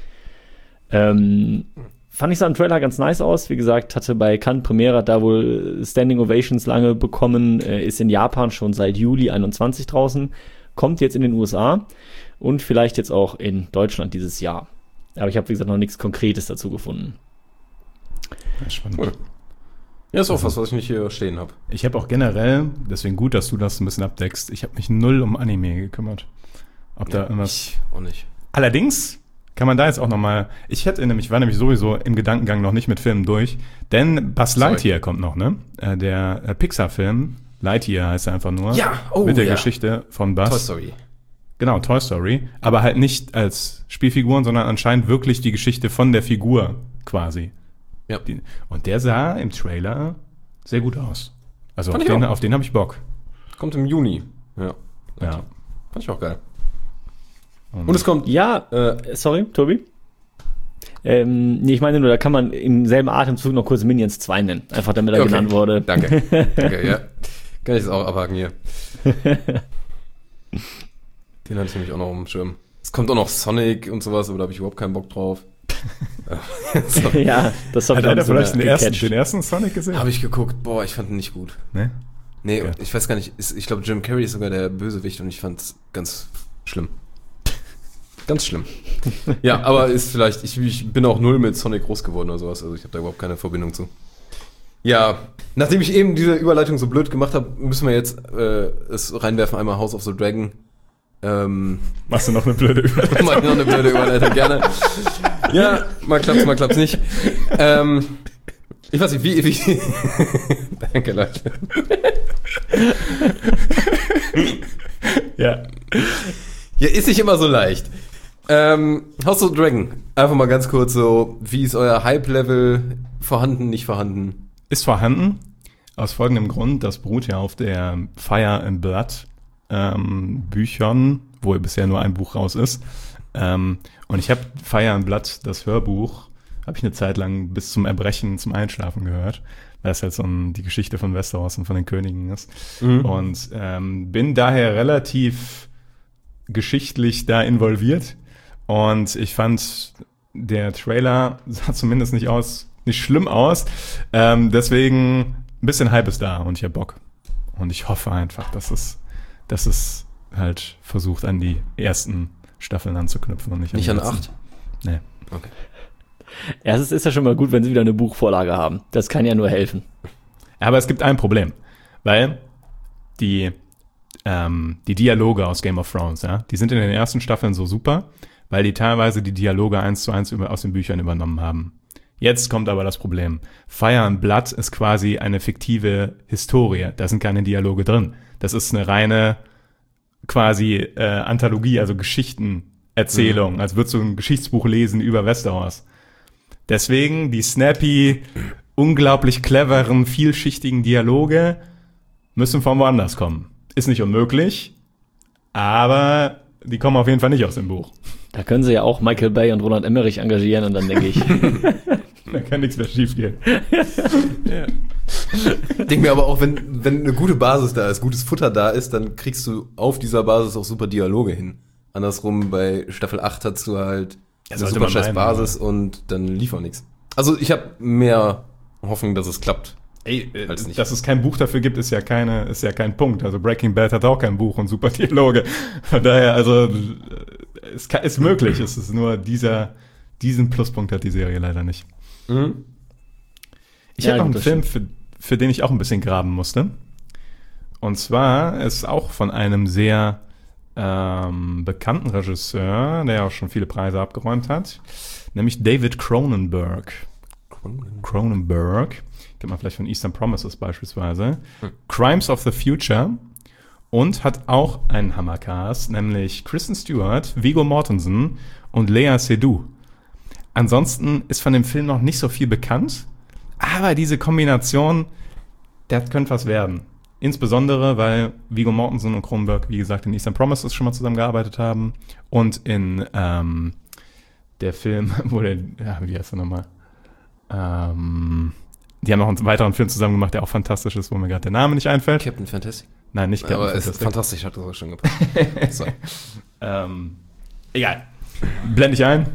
Ähm, fand ich so im Trailer ganz nice aus, wie gesagt, hatte bei Cannes Premiere, hat da wohl Standing Ovations lange bekommen, äh, ist in Japan schon seit Juli einundzwanzig draußen, kommt jetzt in den U S A und vielleicht jetzt auch in Deutschland dieses Jahr. Aber ich habe, wie gesagt, noch nichts Konkretes dazu gefunden. Ja, spannend. Cool. Ja, ist auch was, was ich nicht hier stehen habe. Ich habe auch generell, deswegen gut, dass du das ein bisschen abdeckst, ich habe mich null um Anime gekümmert. Ob da Ja, irgendwas... ich auch nicht. Allerdings kann man da jetzt auch nochmal... Ich hätte nämlich, war nämlich sowieso im Gedankengang noch nicht mit Filmen durch, denn Buzz Sorry. Lightyear kommt noch, ne? Äh, Der äh, Pixar-Film, Lightyear heißt er einfach nur. Ja, oh, Mit der ja. Geschichte von Buzz. Toy Story. Genau, Toy Story. Aber halt nicht als Spielfiguren, sondern anscheinend wirklich die Geschichte von der Figur quasi. Ja. Die, und der sah im Trailer sehr gut aus. Also auf Fand ich den, auch. auf den habe ich Bock. Kommt im Juni. Ja. Ja. Fand ich auch geil. Und, Und es kommt. Ja, äh, sorry, Tobi? Ähm, nee, ich meine nur, da kann man im selben Atemzug noch kurz Minions zwei nennen. Einfach damit er Okay. genannt wurde. Danke. Danke, ja. Kann ich das auch abhaken hier. Den hatte ich nämlich auch noch auf dem Schirm. Es kommt auch noch Sonic und sowas, aber da habe ich überhaupt keinen Bock drauf. so. Ja, das habe hat ich auch einer so vielleicht den ersten, gecatcht. den ersten Sonic gesehen? Habe ich geguckt. Boah, ich fand ihn nicht gut. Ne? Nee, Okay. ich weiß gar nicht. Ist, ich glaube, Jim Carrey ist sogar der Bösewicht und ich fand's ganz schlimm. Ganz schlimm. Ja, aber ist vielleicht, ich, ich bin auch null mit Sonic groß geworden oder sowas, also ich habe da überhaupt keine Verbindung zu. Ja, nachdem ich eben diese Überleitung so blöd gemacht habe, müssen wir jetzt äh, es reinwerfen, einmal House of the Dragon. Ähm, Machst du noch eine blöde Überleitung? mach ich noch eine blöde Überleitung, gerne. Ja, mal klappt's, mal klappt's nicht. Ähm, ich weiß nicht, wie, wie danke, Leute. Ja. Ja, ist nicht immer so leicht. Ähm, House of the Dragon, einfach mal ganz kurz so, wie ist euer Hype-Level vorhanden, nicht vorhanden? Ist vorhanden, aus folgendem Grund, das beruht ja auf der Fire and Blood ähm, Büchern, wo bisher nur ein Buch raus ist. Ähm, und ich habe Fire and Blood, das Hörbuch, habe ich eine Zeit lang bis zum Erbrechen, zum Einschlafen gehört, weil es halt so ein, die Geschichte von Westeros und von den Königen ist. Mhm. Und ähm, bin daher relativ geschichtlich da involviert. Und ich fand, der Trailer sah zumindest nicht aus, nicht schlimm aus. Ähm, deswegen ein bisschen Hype ist da und ich hab Bock. Und ich hoffe einfach, dass es, dass es halt versucht, an die ersten Staffeln anzuknüpfen und nicht an Nicht die an letzten. acht? Nee. Okay. Erstens ist ja schon mal gut, wenn sie wieder eine Buchvorlage haben. Das kann ja nur helfen. Aber es gibt ein Problem, weil die, ähm, die Dialoge aus Game of Thrones, ja, die sind in den ersten Staffeln so super, weil die teilweise die Dialoge eins zu eins über, aus den Büchern übernommen haben. Jetzt kommt aber das Problem. Fire and Blood ist quasi eine fiktive Historie. Da sind keine Dialoge drin. Das ist eine reine quasi äh, Anthologie, also Geschichtenerzählung, mhm. als würdest du ein Geschichtsbuch lesen über Westeros. Deswegen die snappy, unglaublich cleveren, vielschichtigen Dialoge müssen von woanders kommen. Ist nicht unmöglich, aber die kommen auf jeden Fall nicht aus dem Buch. Da können sie ja auch Michael Bay und Roland Emmerich engagieren und dann denke ich. Da kann nichts mehr schief gehen. Ja. Denk mir aber auch, wenn, wenn eine gute Basis da ist, gutes Futter da ist, dann kriegst du auf dieser Basis auch super Dialoge hin. Andersrum, bei Staffel acht hast du halt eine sollte super man scheiß meinen, Basis und dann lief auch nichts. Also ich habe mehr Hoffnung, dass es klappt. Ey, äh, Als nicht. dass es kein Buch dafür gibt, ist ja keine, ist ja kein Punkt. Also Breaking Bad hat auch kein Buch und super Dialoge. Von daher, also äh, es kann, ist möglich. Es ist nur dieser, diesen Pluspunkt hat die Serie leider nicht. Mhm. Ich Ja, habe noch einen gut, das Film, für, für den ich auch ein bisschen graben musste. Und zwar ist auch von einem sehr ähm, bekannten Regisseur, der auch schon viele Preise abgeräumt hat, nämlich David Cronenberg. Cronenberg. Kennt man vielleicht von Eastern Promises beispielsweise. Hm. Crimes of the Future. Und hat auch einen Hammercast, nämlich Kristen Stewart, Viggo Mortensen und Lea Seydoux. Ansonsten ist von dem Film noch nicht so viel bekannt, aber diese Kombination, das könnte was werden. Insbesondere, weil Viggo Mortensen und Cronenberg, wie gesagt, in Eastern Promises schon mal zusammengearbeitet haben und in ähm, der Film, wo der, ja, wie heißt der nochmal? Ähm, die haben noch einen weiteren Film zusammen gemacht, der auch fantastisch ist, wo mir gerade der Name nicht einfällt. Captain Fantastic? Nein, nicht Captain Aber es Fantastic. ist fantastisch, hat das auch schon gepasst. So. ähm, egal. Blende ich ein.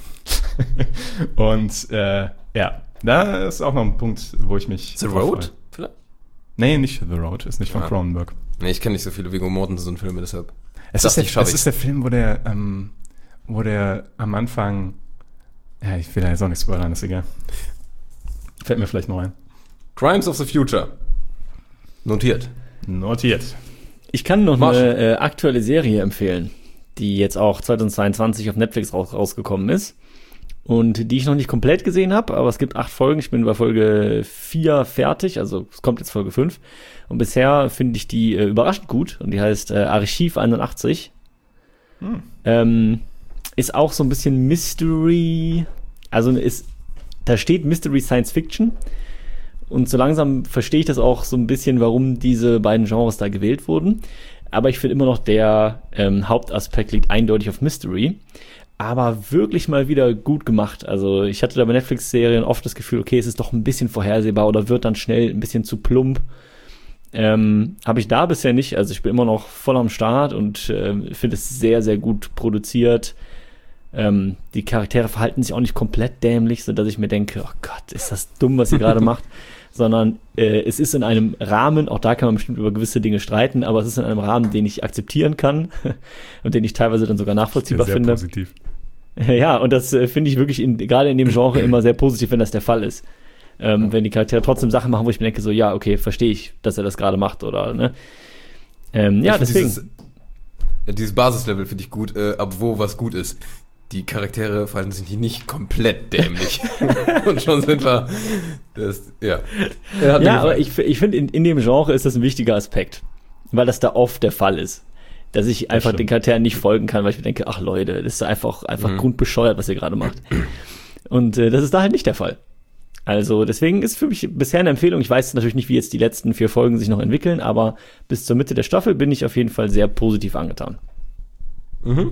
Und äh, ja, da ist auch noch ein Punkt, wo ich mich... The Road? Vielleicht? Nee, nicht The Road, ist nicht von Ja. Cronenberg. Nee, ich kenne nicht so viele Viggo Mortensen-Filme, deshalb. Es, Das ist der, nicht, schaff es ich. ist der Film, wo der, ähm, wo der am Anfang... Ja, ich will da jetzt auch nicht spoilern, ist egal. Fällt mir vielleicht noch ein. Crimes of the Future. Notiert. Notiert. Ich kann noch Marsch. eine äh, aktuelle Serie empfehlen, die jetzt auch zweitausendzweiundzwanzig auf Netflix raus, rausgekommen ist und die ich noch nicht komplett gesehen habe, aber es gibt acht Folgen. Ich bin bei Folge vier fertig, also es kommt jetzt Folge fünf und bisher finde ich die äh, überraschend gut und die heißt äh, Archiv einundachtzig. Hm. Ähm, ist auch so ein bisschen Mystery, also ist, da steht Mystery Science Fiction. Und so langsam verstehe ich das auch so ein bisschen, warum diese beiden Genres da gewählt wurden. Aber ich finde immer noch, der ähm, Hauptaspekt liegt eindeutig auf Mystery. Aber wirklich mal wieder gut gemacht. Also ich hatte da bei Netflix-Serien oft das Gefühl, okay, es ist doch ein bisschen vorhersehbar oder wird dann schnell ein bisschen zu plump. Ähm, habe ich da bisher nicht. Also ich bin immer noch voll am Start und äh, finde es sehr, sehr gut produziert. Ähm, die Charaktere verhalten sich auch nicht komplett dämlich, sodass ich mir denke, oh Gott, ist das dumm, was ihr gerade macht. Sondern äh, es ist in einem Rahmen, auch da kann man bestimmt über gewisse Dinge streiten, aber es ist in einem Rahmen, den ich akzeptieren kann und den ich teilweise dann sogar nachvollziehbar Sehr finde. positiv. Ja, und das äh, finde ich wirklich in, gerade in dem Genre immer sehr positiv, wenn das der Fall ist. Ähm, wenn die Charaktere trotzdem Sachen machen, wo ich mir denke, so, ja, okay, verstehe ich, dass er das gerade macht, oder, ne? Ähm, ja, Ich find deswegen. Dieses, ja, dieses Basislevel finde ich gut, äh, ab wo was gut ist. Die Charaktere verhalten sich nicht komplett dämlich. Und schon sind wir. Das, ja. Ja, Ja, aber ich, ich finde, in, in dem Genre ist das ein wichtiger Aspekt, weil das da oft der Fall ist. Dass ich einfach stimmt. den Charakteren nicht folgen kann, weil ich mir denke, ach Leute, das ist einfach, einfach Mhm. grundbescheuert, was ihr gerade macht. Und äh, das ist da halt nicht der Fall. Also deswegen ist für mich bisher eine Empfehlung. Ich weiß natürlich nicht, wie jetzt die letzten vier Folgen sich noch entwickeln, aber bis zur Mitte der Staffel bin ich auf jeden Fall sehr positiv angetan. Mhm.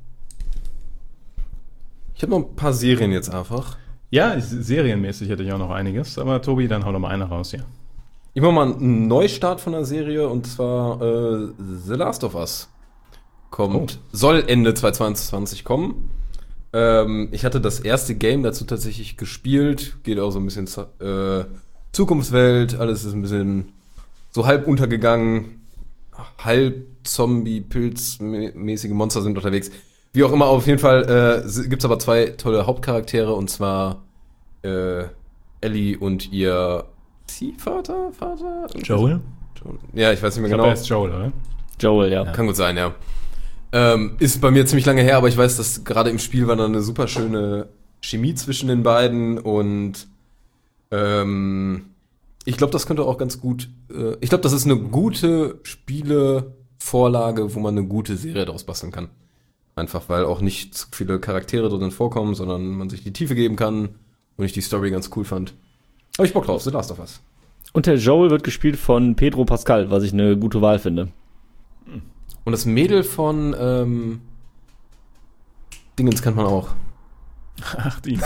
Ich habe noch ein paar Serien jetzt einfach. Ja, ich- serienmäßig hätte ich auch noch einiges, aber Tobi, dann hau doch mal eine raus hier. Ich mache mal einen Neustart von der Serie und zwar äh, The Last of Us. Kommt, soll Ende zwanzig zweiundzwanzig kommen. Ähm, ich hatte das erste Game dazu tatsächlich gespielt. Geht auch so ein bisschen zu- äh, Zukunftswelt. Alles ist ein bisschen so halb untergegangen. Halb Zombie-Pilz-mäßige Monster sind unterwegs. Wie auch immer, auf jeden Fall äh, gibt es aber zwei tolle Hauptcharaktere und zwar äh, Ellie und ihr Ziehvater, Vater? Joel? Ja, ich weiß nicht mehr Ich genau. glaube, er ist Joel, oder? Joel, ja. Kann gut sein, ja. Ähm, ist bei mir ziemlich lange her, aber ich weiß, dass gerade im Spiel war da eine super schöne Chemie zwischen den beiden und ähm, ich glaube, das könnte auch ganz gut, äh, ich glaube, das ist eine gute Spielevorlage, wo man eine gute Serie daraus basteln kann. Einfach, weil auch nicht zu viele Charaktere drin vorkommen, sondern man sich die Tiefe geben kann und ich die Story ganz cool fand. Hab ich Bock drauf, The Last of Us. Und der Joel wird gespielt von Pedro Pascal, was ich eine gute Wahl finde. Und das Mädel von ähm, Dingens kennt man auch. Ach, die.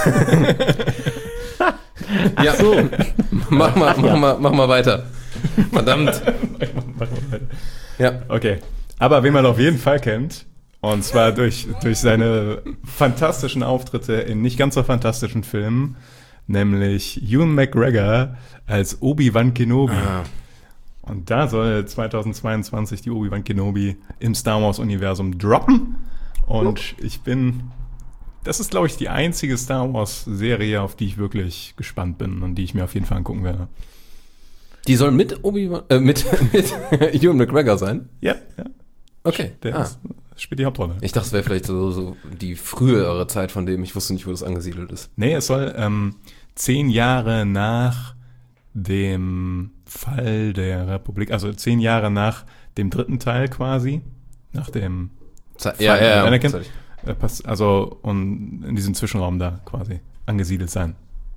Ja, so. mach, mal, mach, mal, mach mal weiter. Verdammt. Ja. Okay. Aber wen man auf jeden Fall kennt, und zwar durch, durch seine fantastischen Auftritte in nicht ganz so fantastischen Filmen, nämlich Ewan McGregor als Obi-Wan Kenobi. Ah. Und da soll zweitausendzweiundzwanzig die Obi-Wan Kenobi im Star Wars-Universum droppen. Und ich bin... Das ist, glaube ich, die einzige Star Wars-Serie, auf die ich wirklich gespannt bin und die ich mir auf jeden Fall angucken werde. Die soll mit Obi-Wan, äh, mit, mit Ewan McGregor sein? Ja, ja. Okay. Der Ah. ist, spielt die Hauptrolle. Ich dachte, es wäre vielleicht so, so die frühere Zeit von dem. Ich wusste nicht, wo das angesiedelt ist. Nee, es soll, ähm, zehn Jahre nach dem Fall der Republik, also zehn Jahre nach dem dritten Teil quasi, nach dem Ze- ja, ja, ja, Anakin, sorry. äh, pass- also und in diesem Zwischenraum da quasi angesiedelt sein.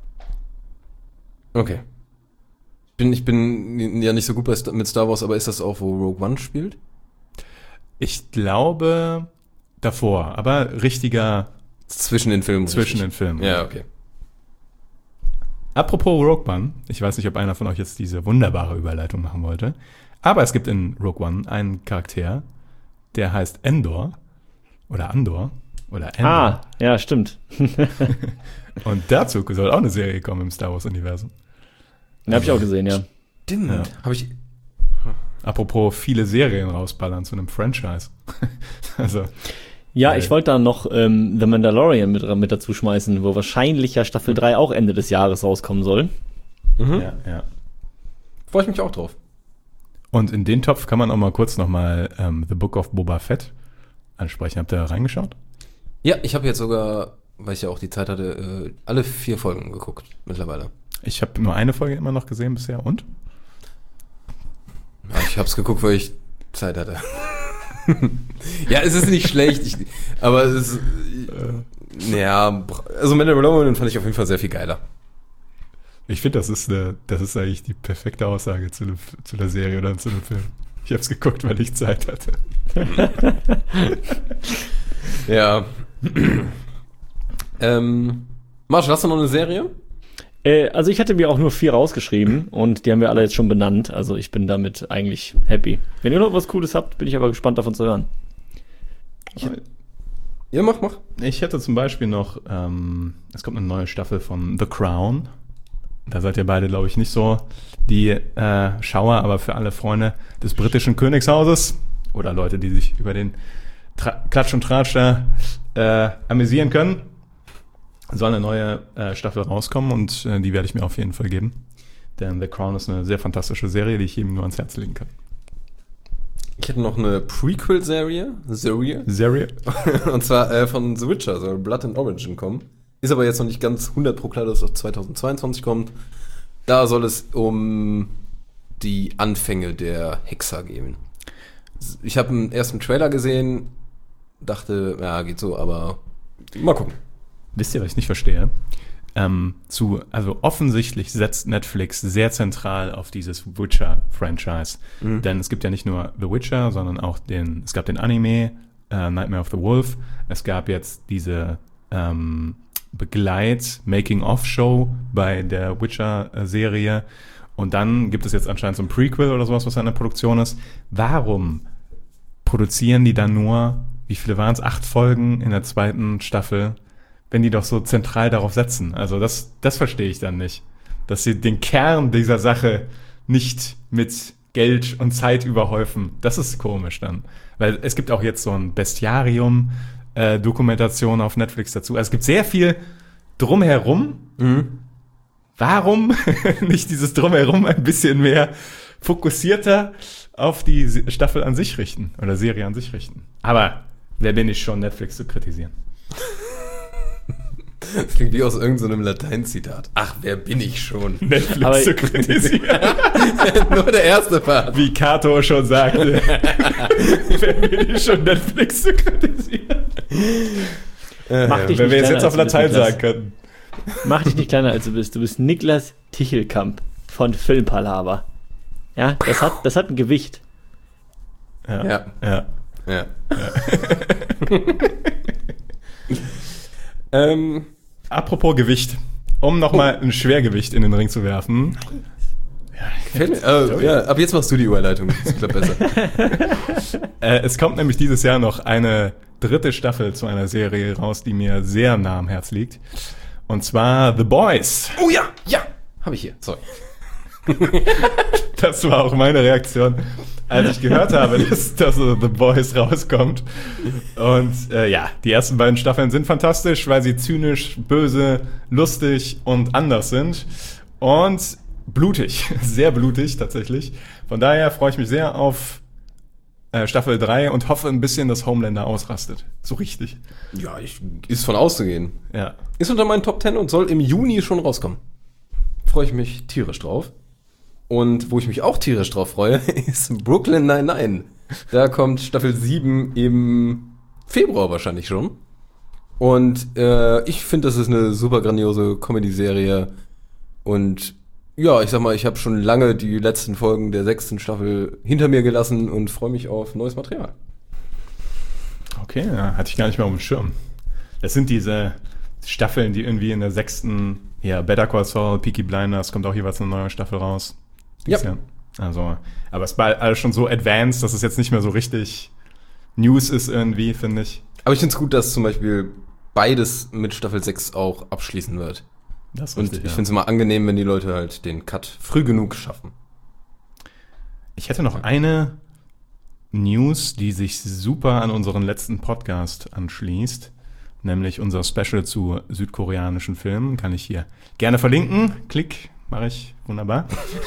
Okay. Ich bin, ich bin ja nicht so gut bei Sta- mit Star Wars, aber ist das auch, wo Rogue One spielt? Ich glaube davor, aber richtiger Zwischen den Filmen. zwischen richtig. den Filmen. Ja, okay. Apropos Rogue One, ich weiß nicht, ob einer von euch jetzt diese wunderbare Überleitung machen wollte, aber es gibt in Rogue One einen Charakter, der heißt Endor oder Andor oder Endor. Ah, ja, stimmt. Und dazu soll auch eine Serie kommen im Star Wars-Universum. Den habe ich auch gesehen, ja. Stimmt. Ja. Habe ich. Apropos viele Serien rausballern zu einem Franchise. Also, Ja, Äh. ich wollte da noch ähm, The Mandalorian mit, mit dazu schmeißen, wo wahrscheinlich ja Staffel drei auch Ende des Jahres rauskommen soll. Mhm. ja, ja. Freue ich mich auch drauf. Und in den Topf kann man auch mal kurz nochmal ähm, The Book of Boba Fett ansprechen. Habt ihr da reingeschaut? Ja, ich habe jetzt sogar, weil ich ja auch die Zeit hatte, äh, alle vier Folgen geguckt mittlerweile. Ich habe nur eine Folge immer noch gesehen bisher. Und? Ja, ich habe es geguckt, weil ich Zeit hatte. Ja, es ist nicht schlecht, ich, aber es ist, äh, ja, also Mandalorian fand ich auf jeden Fall sehr viel geiler. Ich finde, das ist eine, das ist eigentlich die perfekte Aussage zu, ne, zu der Serie oder zu einem Film. Ich habe es geguckt, weil ich Zeit hatte. Ja. ähm, Marshall, hast du noch eine Serie? Äh, also ich hatte mir auch nur vier rausgeschrieben und die haben wir alle jetzt schon benannt. Also ich bin damit eigentlich happy. Wenn ihr noch was Cooles habt, bin ich aber gespannt davon zu hören. Ja, mach, mach. Ich hätte zum Beispiel noch, ähm, es kommt eine neue Staffel von The Crown. Da seid ihr beide, glaube ich, nicht so die äh, Schauer, aber für alle Freunde des britischen Königshauses oder Leute, die sich über den Tra- Klatsch und Tratsch da äh, amüsieren können, soll eine neue äh, Staffel rauskommen und äh, die werde ich mir auf jeden Fall geben. Denn The Crown ist eine sehr fantastische Serie, die ich jedem nur ans Herz legen kann. Ich hätte noch eine Prequel-Serie. Serie. Serie? Und zwar äh, von The Witcher, soll Blood and Origin kommen. Ist aber jetzt noch nicht ganz hundert Pro klar, dass es auf zweitausendzweiundzwanzig kommt. Da soll es um die Anfänge der Hexer gehen. Ich habe einen ersten Trailer gesehen, dachte, ja, geht so, aber mal gucken. Wisst ihr, was ich nicht verstehe? Ähm, zu, also offensichtlich setzt Netflix sehr zentral auf dieses Witcher-Franchise. Mhm. Denn es gibt ja nicht nur The Witcher, sondern auch den, es gab den Anime äh, Nightmare of the Wolf. Es gab jetzt diese ähm, Begleit-Making-of-Show bei der Witcher-Serie. Und dann gibt es jetzt anscheinend so ein Prequel oder sowas, was in der Produktion ist. Warum produzieren die dann nur, wie viele waren es, acht Folgen in der zweiten Staffel, wenn die doch so zentral darauf setzen? Also das, das verstehe ich dann nicht. Dass sie den Kern dieser Sache nicht mit Geld und Zeit überhäufen. Das ist komisch dann. Weil es gibt auch jetzt so ein Bestiarium-Dokumentation auf Netflix dazu. Also es gibt sehr viel drumherum. Mhm. Warum nicht dieses Drumherum ein bisschen mehr fokussierter auf die Staffel an sich richten oder Serie an sich richten? Aber wer bin ich schon, Netflix zu kritisieren? Das klingt wie aus irgendeinem Lateinzitat. Ach, wer bin ich schon? Netflix Aber- zu kritisieren. Nur der erste Part. Wie Kato schon sagte. Wer bin ich schon, Netflix zu kritisieren? Mach dich Wenn wir nicht jetzt, jetzt kleiner, auf als du Latein bist, sagen Niklas. könnten. Mach dich nicht kleiner, als du bist. Du bist Niklas Tichelkamp von Filmpalava. Ja, das hat, das hat ein Gewicht. Ja. Ja. ja. Ja. ähm, Apropos Gewicht. Um nochmal ein Schwergewicht in den Ring zu werfen. gefällt mir. Äh, ja, ab jetzt machst du die Überleitung. Das klappt besser. Äh, es kommt nämlich dieses Jahr noch eine dritte Staffel zu einer Serie raus, die mir sehr nah am Herz liegt. Und zwar The Boys. Oh ja, ja. Habe ich hier. Sorry. Das war auch meine Reaktion, als ich gehört habe, dass, dass The Boys rauskommt. Und äh, ja, die ersten beiden Staffeln sind fantastisch, weil sie zynisch, böse, lustig und anders sind. Und blutig, sehr blutig tatsächlich. Von daher freue ich mich sehr auf äh, Staffel drei und hoffe ein bisschen, dass Homelander ausrastet. So richtig. Ja, ich, ist von auszugehen. Ja. Ist unter meinen Top Ten und soll im Juni schon rauskommen. Freue ich mich tierisch drauf. Und wo ich mich auch tierisch drauf freue, ist Brooklyn Nine-Nine. Da kommt Staffel sieben im Februar wahrscheinlich schon. Und äh, ich finde, das ist eine super grandiose Comedy-Serie. Und ja, ich sag mal, ich habe schon lange die letzten Folgen der sechsten Staffel hinter mir gelassen und freue mich auf neues Material. Okay, ja, hatte ich gar nicht mehr auf dem Schirm. Das sind diese Staffeln, die irgendwie in der sechsten, ja, Better Call Saul, Peaky Blinders, kommt auch jeweils eine neue Staffel raus. Ja. Jahr. Also, aber es war alles schon so advanced, dass es jetzt nicht mehr so richtig News ist irgendwie, finde ich. Aber ich finde es gut, dass zum Beispiel beides mit Staffel sechs auch abschließen wird. Das ist Und richtig, ich ja. finde es immer angenehm, wenn die Leute halt den Cut früh genug schaffen. Ich hätte noch eine News, die sich super an unseren letzten Podcast anschließt, nämlich unser Special zu südkoreanischen Filmen. Kann ich hier gerne verlinken. Klick, mache ich. Wunderbar.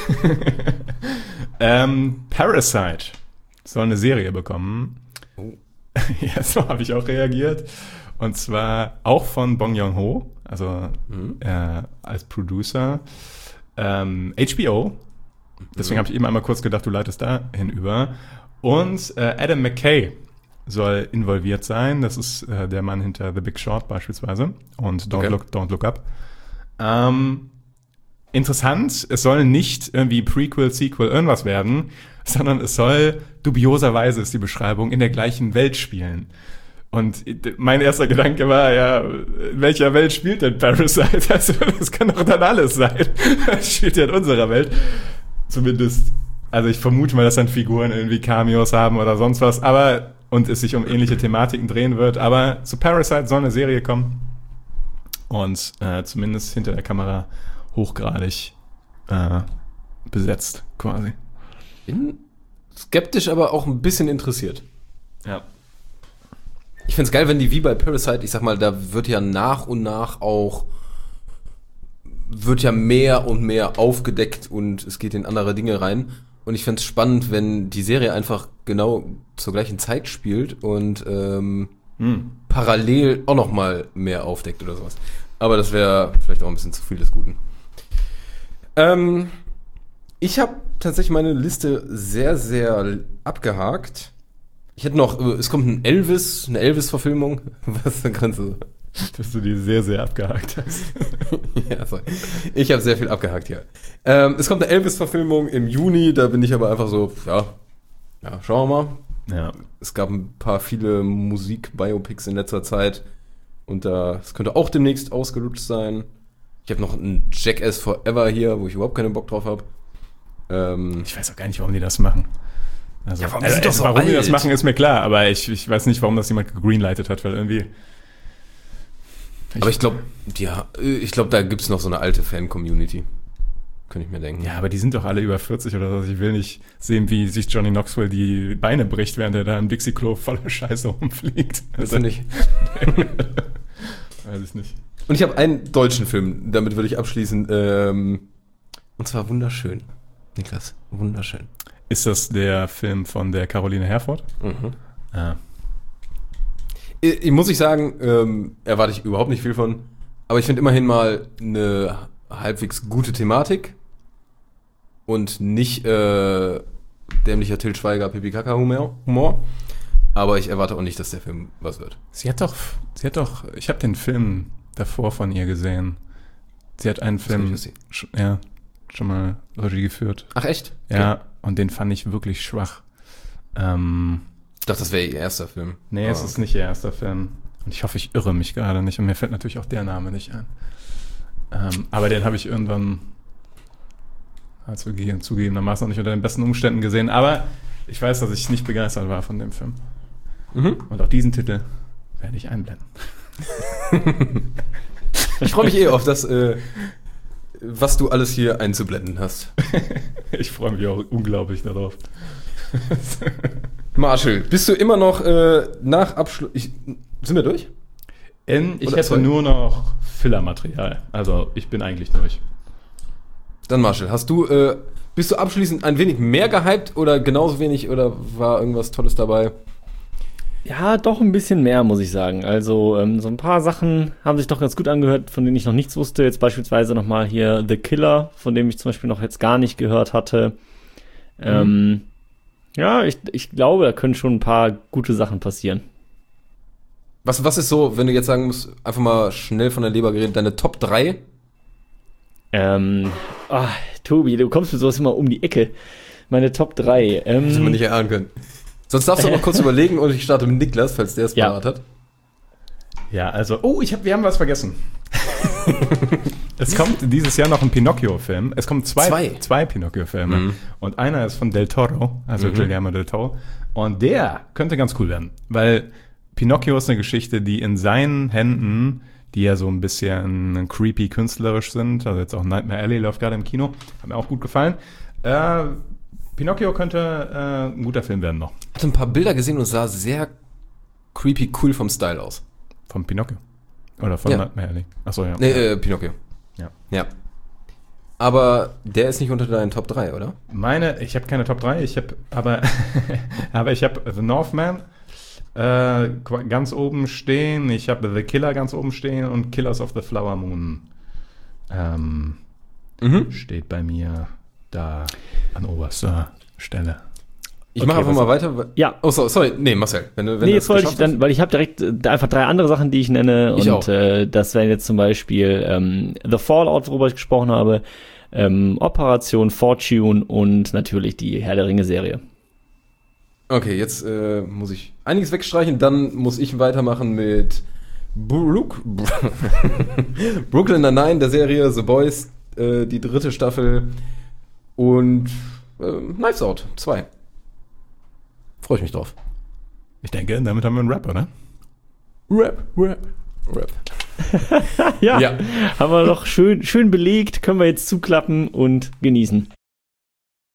ähm, Parasite soll eine Serie bekommen. Oh. Ja, so habe ich auch reagiert. Und zwar auch von Bong Joon-ho, also Mhm. äh, als Producer. Ähm, H B O. Deswegen Mhm. habe ich eben einmal kurz gedacht, du leitest da hinüber. Und äh, Adam McKay soll involviert sein. Das ist äh, der Mann hinter The Big Short beispielsweise und Don't, Okay. Look, Don't Look Up. Ähm, interessant, es soll nicht irgendwie Prequel, Sequel, irgendwas werden, sondern es soll, dubioserweise ist die Beschreibung, in der gleichen Welt spielen. Und mein erster Gedanke war, ja, in welcher Welt spielt denn Parasite? Also, das kann doch dann alles sein. Das spielt ja in unserer Welt. Zumindest, also ich vermute mal, dass dann Figuren irgendwie Cameos haben oder sonst was, aber, und es sich um ähnliche Thematiken drehen wird, aber zu Parasite soll eine Serie kommen und äh, zumindest hinter der Kamera hochgradig äh, besetzt, quasi. Bin skeptisch, aber auch ein bisschen interessiert. Ja. Ich find's geil, wenn die wie bei Parasite, ich sag mal, da wird ja nach und nach auch, wird ja mehr und mehr aufgedeckt und es geht in andere Dinge rein. Und ich find's spannend, wenn die Serie einfach genau zur gleichen Zeit spielt und ähm, Hm. parallel auch noch mal mehr aufdeckt oder sowas. Aber das wäre vielleicht auch ein bisschen zu viel des Guten. Ähm, ich habe tatsächlich meine Liste sehr, sehr abgehakt. Ich hätte noch, äh, es kommt ein Elvis, eine Elvis-Verfilmung. Was kannst du? Dass du die sehr, sehr abgehakt hast. Ja, sorry. Ich habe sehr viel abgehakt hier. Ähm, es kommt eine Elvis-Verfilmung im Juni, da bin ich aber einfach so, ja, ja, schauen wir mal. Ja. Es gab ein paar viele Musik-Biopics in letzter Zeit und da, es könnte auch demnächst ausgelutscht sein. Ich habe noch ein Jackass Forever hier, wo ich überhaupt keinen Bock drauf habe. Ähm, Ich weiß auch gar nicht, warum die das machen. Also, Ja, warum also, sind doch also, so warum die alt? das machen, ist mir klar, aber ich, ich weiß nicht, warum das jemand gegreenlightet hat, weil irgendwie. aber ich glaube, ja, ich glaube, da gibt's noch so eine alte Fan-Community. Könnte ich mir denken. Ja, aber die sind doch alle über vierzig oder so. Ich will nicht sehen, wie sich Johnny Knoxville die Beine bricht, während er da im Dixie-Klo voller Scheiße rumfliegt. Willst du nicht? Weiß ich nicht. Und ich habe einen deutschen Film, damit würde ich abschließen. Ähm, und zwar wunderschön. Niklas, wunderschön. Ist das der Film von der Caroline Herford? Mhm. Ah. Ich, ich muss ich sagen, ähm, erwarte ich überhaupt nicht viel von. Aber ich finde immerhin mal eine halbwegs gute Thematik. Und nicht äh, dämlicher Til Schweiger Pipi-Kaka-Humor. Humor. Aber ich erwarte auch nicht, dass der Film was wird. Sie hat doch, sie hat doch, ich habe den Film davor von ihr gesehen. Sie hat einen Das hab ich Film, gesehen. sch, ja, schon mal Regie geführt. Ach echt? Ja, und den fand ich wirklich schwach. Ähm, Ich dachte, das wäre ihr erster Film. nee, Ah. es ist nicht ihr erster Film. Und ich hoffe, ich irre mich gerade nicht. Und mir fällt natürlich auch der Name nicht ein. Ähm, aber den habe ich irgendwann also zugegebenermaßen noch nicht unter den besten Umständen gesehen. Aber ich weiß, dass ich nicht begeistert war von dem Film. Mhm. Und auch diesen Titel werde ich einblenden. Ich freue mich eh auf das, äh, was du alles hier einzublenden hast. Ich freue mich auch unglaublich darauf. Marshall, bist du immer noch äh, nach Abschluss... Ich, sind wir durch? In, ich Oder hätte sorry. nur noch Fillermaterial. Also ich bin eigentlich durch. Dann Marshall, hast du äh, bist du abschließend ein wenig mehr gehypt oder genauso wenig oder war irgendwas Tolles dabei? Ja, doch ein bisschen mehr, muss ich sagen. Also ähm, so ein paar Sachen haben sich doch ganz gut angehört, von denen ich noch nichts wusste. Jetzt beispielsweise nochmal hier The Killer, von dem ich zum Beispiel noch jetzt gar nicht gehört hatte. Mhm. Ähm, ja, ich, ich glaube, da können schon ein paar gute Sachen passieren. Was, was ist so, wenn du jetzt sagen musst, einfach mal schnell von der Leber geredet, deine Top drei? Ähm, ach, Tobi, du kommst mit sowas immer um die Ecke. Meine Top drei. Ähm, Hätte man nicht erahnen können. Sonst darfst du noch kurz überlegen und ich starte mit Niklas, falls der es Ja. parat hat. Ja, also, oh, ich hab, wir haben was vergessen. Es kommt dieses Jahr noch ein Pinocchio-Film. Es kommen zwei, Zwei? zwei Pinocchio-Filme. Mhm. Und einer ist von Del Toro, also Mhm. Guillermo del Toro. Und der könnte ganz cool werden, weil Pinocchio ist eine Geschichte, die in seinen Händen, die ja so ein bisschen creepy künstlerisch sind, also jetzt auch Nightmare Alley läuft gerade im Kino, hat mir auch gut gefallen. Äh, Pinocchio könnte äh, ein guter Film werden noch. Ich hatte ein paar Bilder gesehen und sah sehr creepy cool vom Style aus. Von Pinocchio. Oder von Ja. Nightmare Alley. Achso, ja. Nee, äh, Pinocchio. Ja. Ja. Aber der ist nicht unter deinen Top drei, oder? Meine, ich habe keine Top drei, ich habe aber, aber ich habe The Northman äh, qu- ganz oben stehen, ich habe The Killer ganz oben stehen und Killers of the Flower Moon ähm, Mhm. steht bei mir da an oberster Stelle. Ich Okay, mache einfach was- mal weiter. weil- Ja. Oh, so, sorry. Nee, Marcel. Wenn du, wenn nee, du jetzt es wollte ich geschafft dann, weil ich habe direkt äh, einfach drei andere Sachen, die ich nenne. Ich und auch. äh, das wären jetzt zum Beispiel ähm, The Fallout, worüber ich gesprochen habe, ähm, Operation Fortune und natürlich die Herr der Ringe-Serie. hast. Okay, jetzt äh, muss ich einiges wegstreichen. Dann muss ich weitermachen mit Brook, Brooklyn Nine-Nine, der Serie, The Boys, äh, die dritte Staffel und äh, Knives Out zwei. Freue ich mich drauf. Ich denke, damit haben wir einen Rap, oder? Rap, Rap, Rap. Ja, Ja. haben wir doch schön, schön belegt, können wir jetzt zuklappen und genießen.